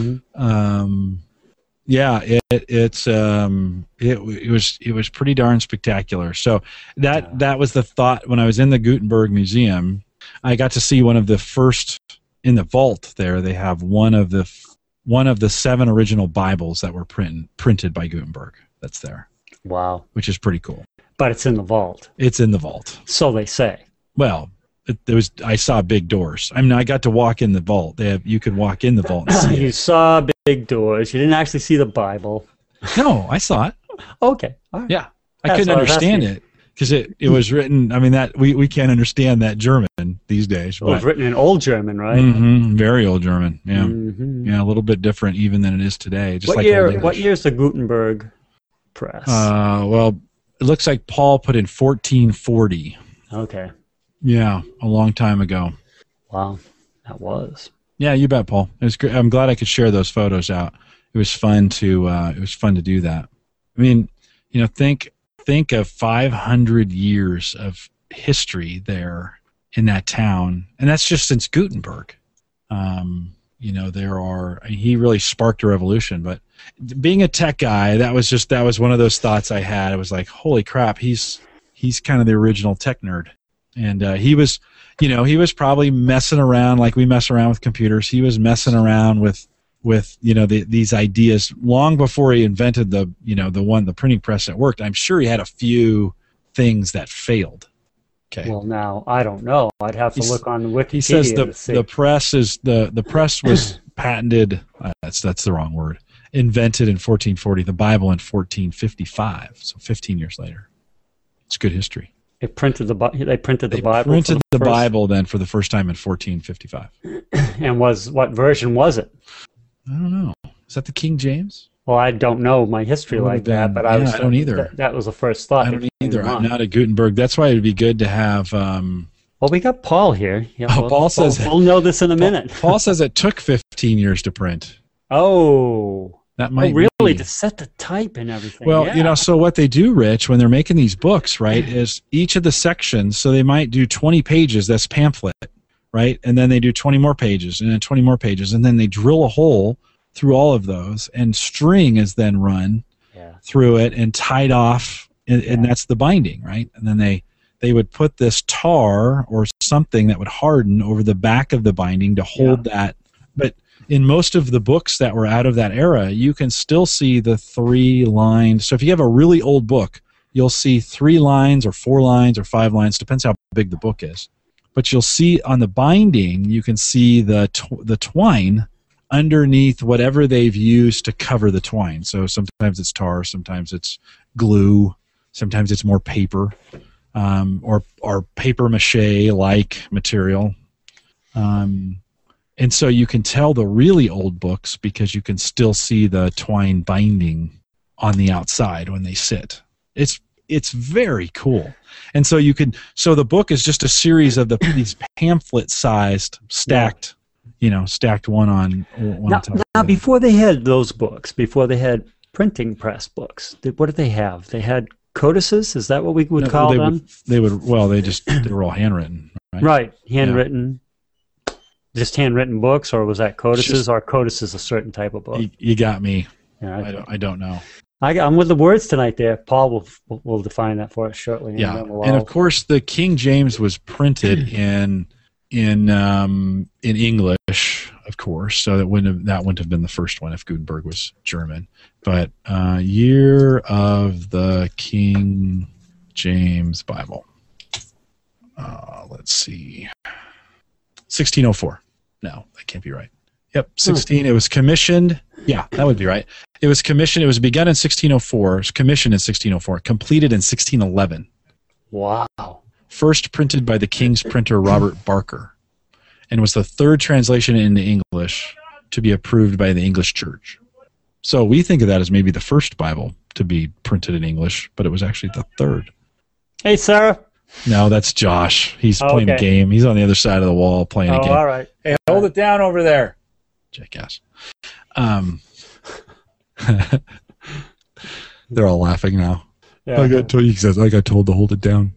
It was pretty darn spectacular. So that was the thought when I was in the Gutenberg Museum. I got to see one of the first in the vault there. They have one of the 7 original Bibles that were printed by Gutenberg. That's there. Wow, which is pretty cool. But it's in the vault. It's in the vault. So they say. Well, I saw big doors. I mean, I got to walk in the vault. You could walk in the vault and see You saw big doors. You didn't actually see the Bible. No, I saw it. Okay. All right. Yeah. I couldn't understand it because it was written, I mean, that we can't understand that German these days. It was written in Old German, right? Very Old German, yeah. Yeah, a little bit different even than it is today. Just what year is the Gutenberg press? Well, it looks like Paul put in 1440. Okay. Yeah, a long time ago. Wow, that was. Yeah, you bet, Paul. It was great. I'm glad I could share those photos out. It was fun to do that. I mean, think of 500 years of history there in that town, and that's just since Gutenberg. He really sparked a revolution. But being a tech guy, that was one of those thoughts I had. I was like, holy crap, he's kind of the original tech nerd. And he was probably messing around like we mess around with computers. He was messing around with these ideas long before he invented the printing press that worked. I'm sure he had a few things that failed. Okay. Well, now I don't know. I'd have to look on Wikipedia. He says the press was patented. That's the wrong word. Invented in 1440. The Bible in 1455. So 15 years later. It's good history. They printed the Bible. They printed the Bible then for the first time in 1455. And what version was it? I don't know. Is that the King James? Well, I don't know my history like that, but I don't either. That was the first thought. I don't either. I'm not a Gutenberg. That's why it would be good to have. Well, we got Paul here. Yeah, Oh, Paul says we'll know this in a minute. Paul says it took 15 years to print. Oh. That might really be. To set the type and everything. Well, yeah. so what they do, Rich, when they're making these books, right, is each of the sections, so they might do 20 pages, that's pamphlet, right? And then they do 20 more pages, and then 20 more pages, and then they drill a hole through all of those, and string is then run through it and tied off, and that's the binding, right? And then they would put this tar or something that would harden over the back of the binding to hold that. But in most of the books that were out of that era, you can still see the 3 lines. So if you have a really old book, you'll see 3 lines or 4 lines or 5 lines, depends how big the book is. But you'll see on the binding, you can see the twine underneath whatever they've used to cover the twine. So sometimes it's tar, sometimes it's glue, sometimes it's more paper, or paper mache-like material. And so you can tell the really old books because you can still see the twine binding on the outside when they sit. It's very cool. And so so the book is just a series of these pamphlet-sized stacked, stacked one on top of now, before they had those books, before they had printing press books, what did they have? They had codices? Is that what we would call them? They were all handwritten. Right, handwritten. Just handwritten books, or was that codices? Or codices a certain type of book? You got me. Yeah, I don't know. I'm with the words tonight there. Paul will define that for us shortly. Yeah, and of course the King James was printed in English, of course, so that wouldn't have been the first one if Gutenberg was German. But year of the King James Bible. Let's see. 1604. No, that can't be right. Yep, 16. It was commissioned. Yeah, that would be right. It was commissioned. It was begun in 1604. It was commissioned in 1604. Completed in 1611. Wow. First printed by the King's printer Robert Barker, and was the 3rd translation into English to be approved by the English Church. So we think of that as maybe the first Bible to be printed in English, but it was actually the 3rd. Hey, Sarah. No, that's Josh. He's playing a game. He's on the other side of the wall playing a game. All right. Hey, hold it down over there. Jackass. They're all laughing now. Yeah. I got told, he says, I got told to hold it down.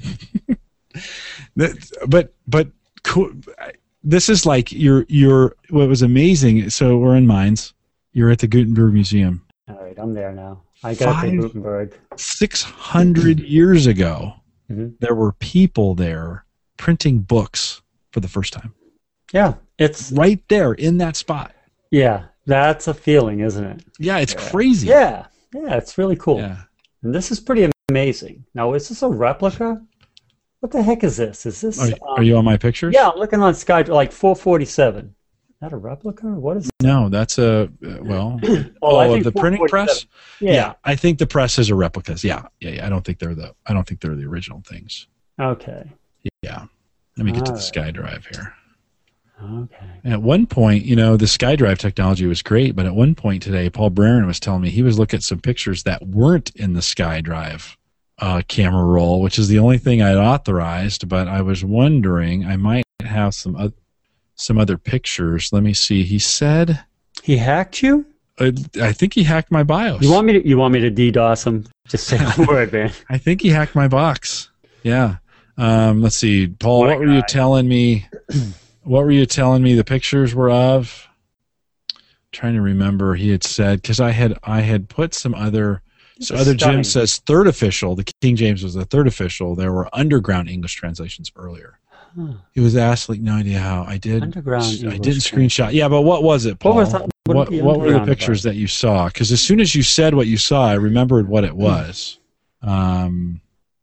But cool. This is like what was amazing. So we're in Mainz. You're at the Gutenberg Museum. All right, I'm there now. I got the Gutenberg. 600 years ago, there were people there printing books for the first time. Yeah, it's right there in that spot. Yeah, that's a feeling, isn't it? Yeah, it's crazy. Yeah, it's really cool. Yeah. And this is pretty amazing. Now, is this a replica? What the heck is this? Is this? Are you on my pictures? Yeah, I'm looking on Sky, like 447. Is that a replica? Or what is that? No, that's a of the printing press. Yeah, I think the press is a replicas. Yeah. I don't think they're the original things. Okay. Yeah. Let me get to the SkyDrive here. Okay. At one point, the SkyDrive technology was great, but at one point today, Paul Barron was telling me he was looking at some pictures that weren't in the SkyDrive camera roll, which is the only thing I'd authorized. But I was wondering, I might have some other pictures. Let me see. He said he hacked you. I think he hacked my BIOS. You want me to DDoS him? Just say a word, man. I think he hacked my box. Yeah. Let's see, Paul. What were you telling me? What were you telling me the pictures were of? I'm trying to remember. He had said, because I had put some other. So other Jim says third official. The King James was the third official. There were underground English translations earlier. Huh. He was asked, like, no idea how. I didn't screenshot. Yeah, but what was it, Paul? What were the pictures that you saw? Because as soon as you said what you saw, I remembered what it was. I'm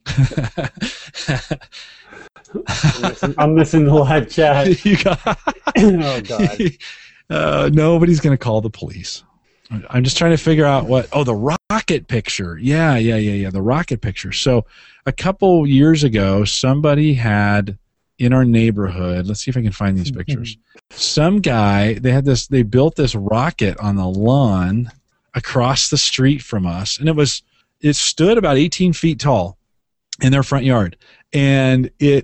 missing the live chat. Oh, God. Nobody's going to call the police. I'm just trying to figure out what... Oh, the rocket picture. Yeah, the rocket picture. So a couple years ago, somebody had in our neighborhood... Let's see if I can find these pictures. Some guy, they built this rocket on the lawn across the street from us, and it stood about 18 feet tall in their front yard. and it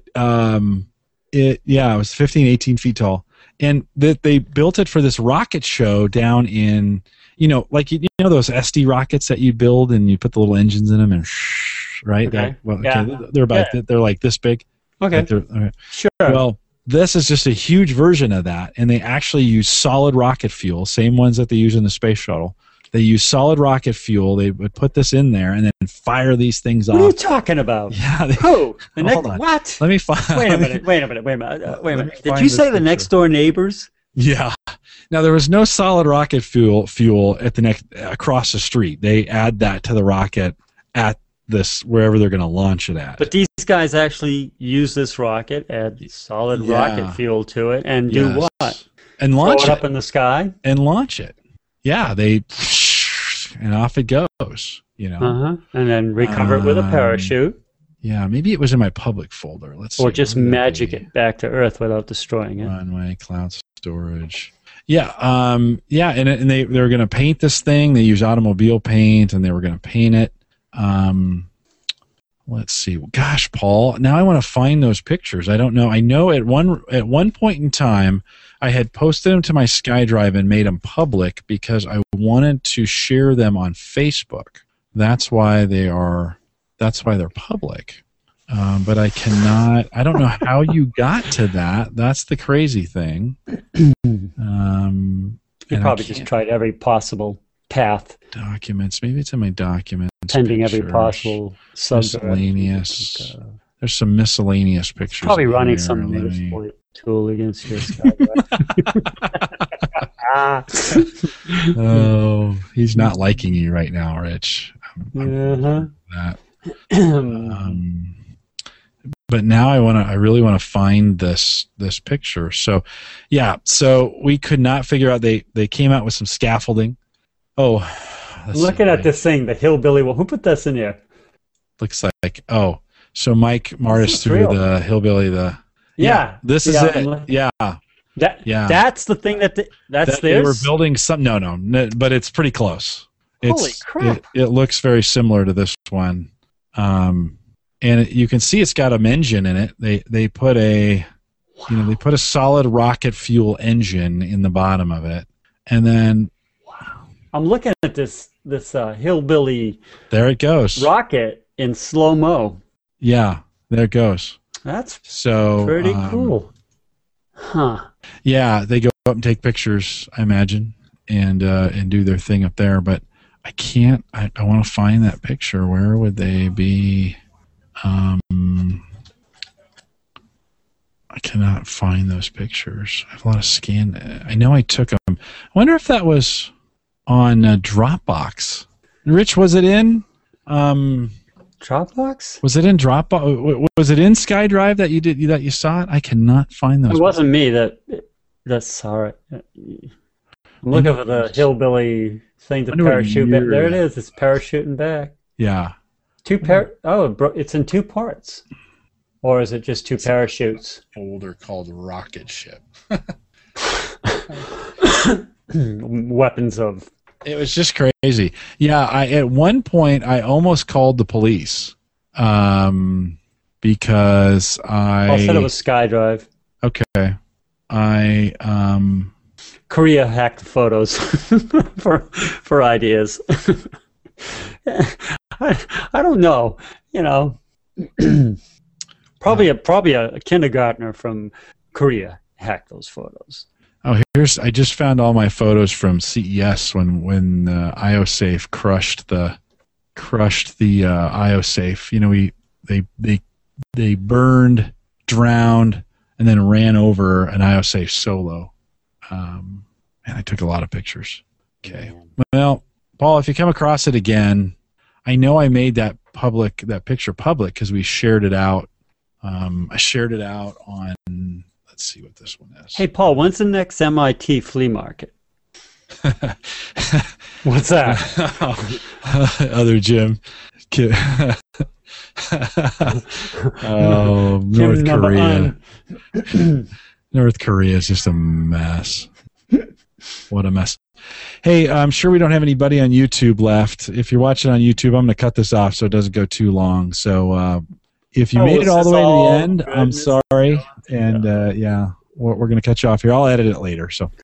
was 15, 18 feet tall, and that they built it for this rocket show down in, like those SD rockets that you build and you put the little engines in them and right. Okay. They're like this big. Okay. Okay. Sure. Well, this is just a huge version of that, and they actually use solid rocket fuel, same ones that they use in the space shuttle. They use solid rocket fuel. They would put this in there and then fire these things off. What are you talking about? Yeah. What? Let me find. Wait a minute. Did you say the next door neighbors? Yeah. Now there was no solid rocket fuel at the across the street. They add that to the rocket at this wherever they're going to launch it at. But these guys actually use this rocket, add solid rocket fuel to it, and do what? And launch it up in the sky and launch it. Yeah, and off it goes. And then recover it with a parachute. Yeah, maybe it was in my public folder. Let's see. Or just magic it back to Earth without destroying it. Runway, cloud storage. Yeah, and they were going to paint this thing. They use automobile paint, and they were going to paint it. Let's see. Gosh, Paul, now I want to find those pictures. I don't know. I know at one point in time, I had posted them to my SkyDrive and made them public because I wanted to share them on Facebook. That's why they're public. But I cannot. I don't know how you got to that. That's the crazy thing. You probably just tried every possible path. Documents. Maybe it's in my documents. Pending every possible subject. Miscellaneous. There's some miscellaneous pictures. Probably running some exploit tool against your SkyDrive. Oh, he's not liking you right now, Rich. That. But now I really want to find this picture. So, yeah. So we could not figure out. They came out with some scaffolding. Oh, looking at this thing, the hillbilly. Well, who put this in there? Looks like so Mike Martis threw the hillbilly. This is it. That's the thing that's theirs. They were building some. No, but it's pretty close. Holy crap! It looks very similar to this one, and you can see it's got an engine in it. They put a solid rocket fuel engine in the bottom of it, and then. I'm looking at this hillbilly. There it goes. Rocket in slow mo. Yeah, there it goes. That's so pretty cool. Huh. Yeah, they go up and take pictures, I imagine, and do their thing up there. But I can't. I want to find that picture. Where would they be? I cannot find those pictures. I have a lot of scan. I know I took them. I wonder if that was on Dropbox. Rich, was it in Dropbox? Was it in Dropbox? Was it in SkyDrive that you saw it? I cannot find those. It wasn't me that saw it. I'm looking for the hillbilly thing to parachute back. There it is. It's parachuting back. Yeah. It's in two parts. Or is it just two parachutes? Folder called Rocket Ship. Weapons of. It was just crazy. Yeah, at one point I almost called the police because I said it was SkyDrive. Okay. Korea hacked the photos for ideas. I don't know. Probably a kindergartner from Korea hacked those photos. Oh, I just found all my photos from CES when IOSafe crushed the IOSafe. They burned, drowned, and then ran over an IOSafe solo. And I took a lot of pictures. Okay. Well, Paul, if you come across it again, I know I made that picture public because we shared it out. I shared it out on. Let's see what this one is. Hey, Paul, when's the next MIT flea market? What's that? Other Jim. North Korea. North Korea is just a mess. What a mess. Hey, I'm sure we don't have anybody on YouTube left. If you're watching on YouTube, I'm going to cut this off so it doesn't go too long. So If you made it all the way to the end, I'm goodness. sorry. And yeah, we're going to cut you off here. I'll edit it later. So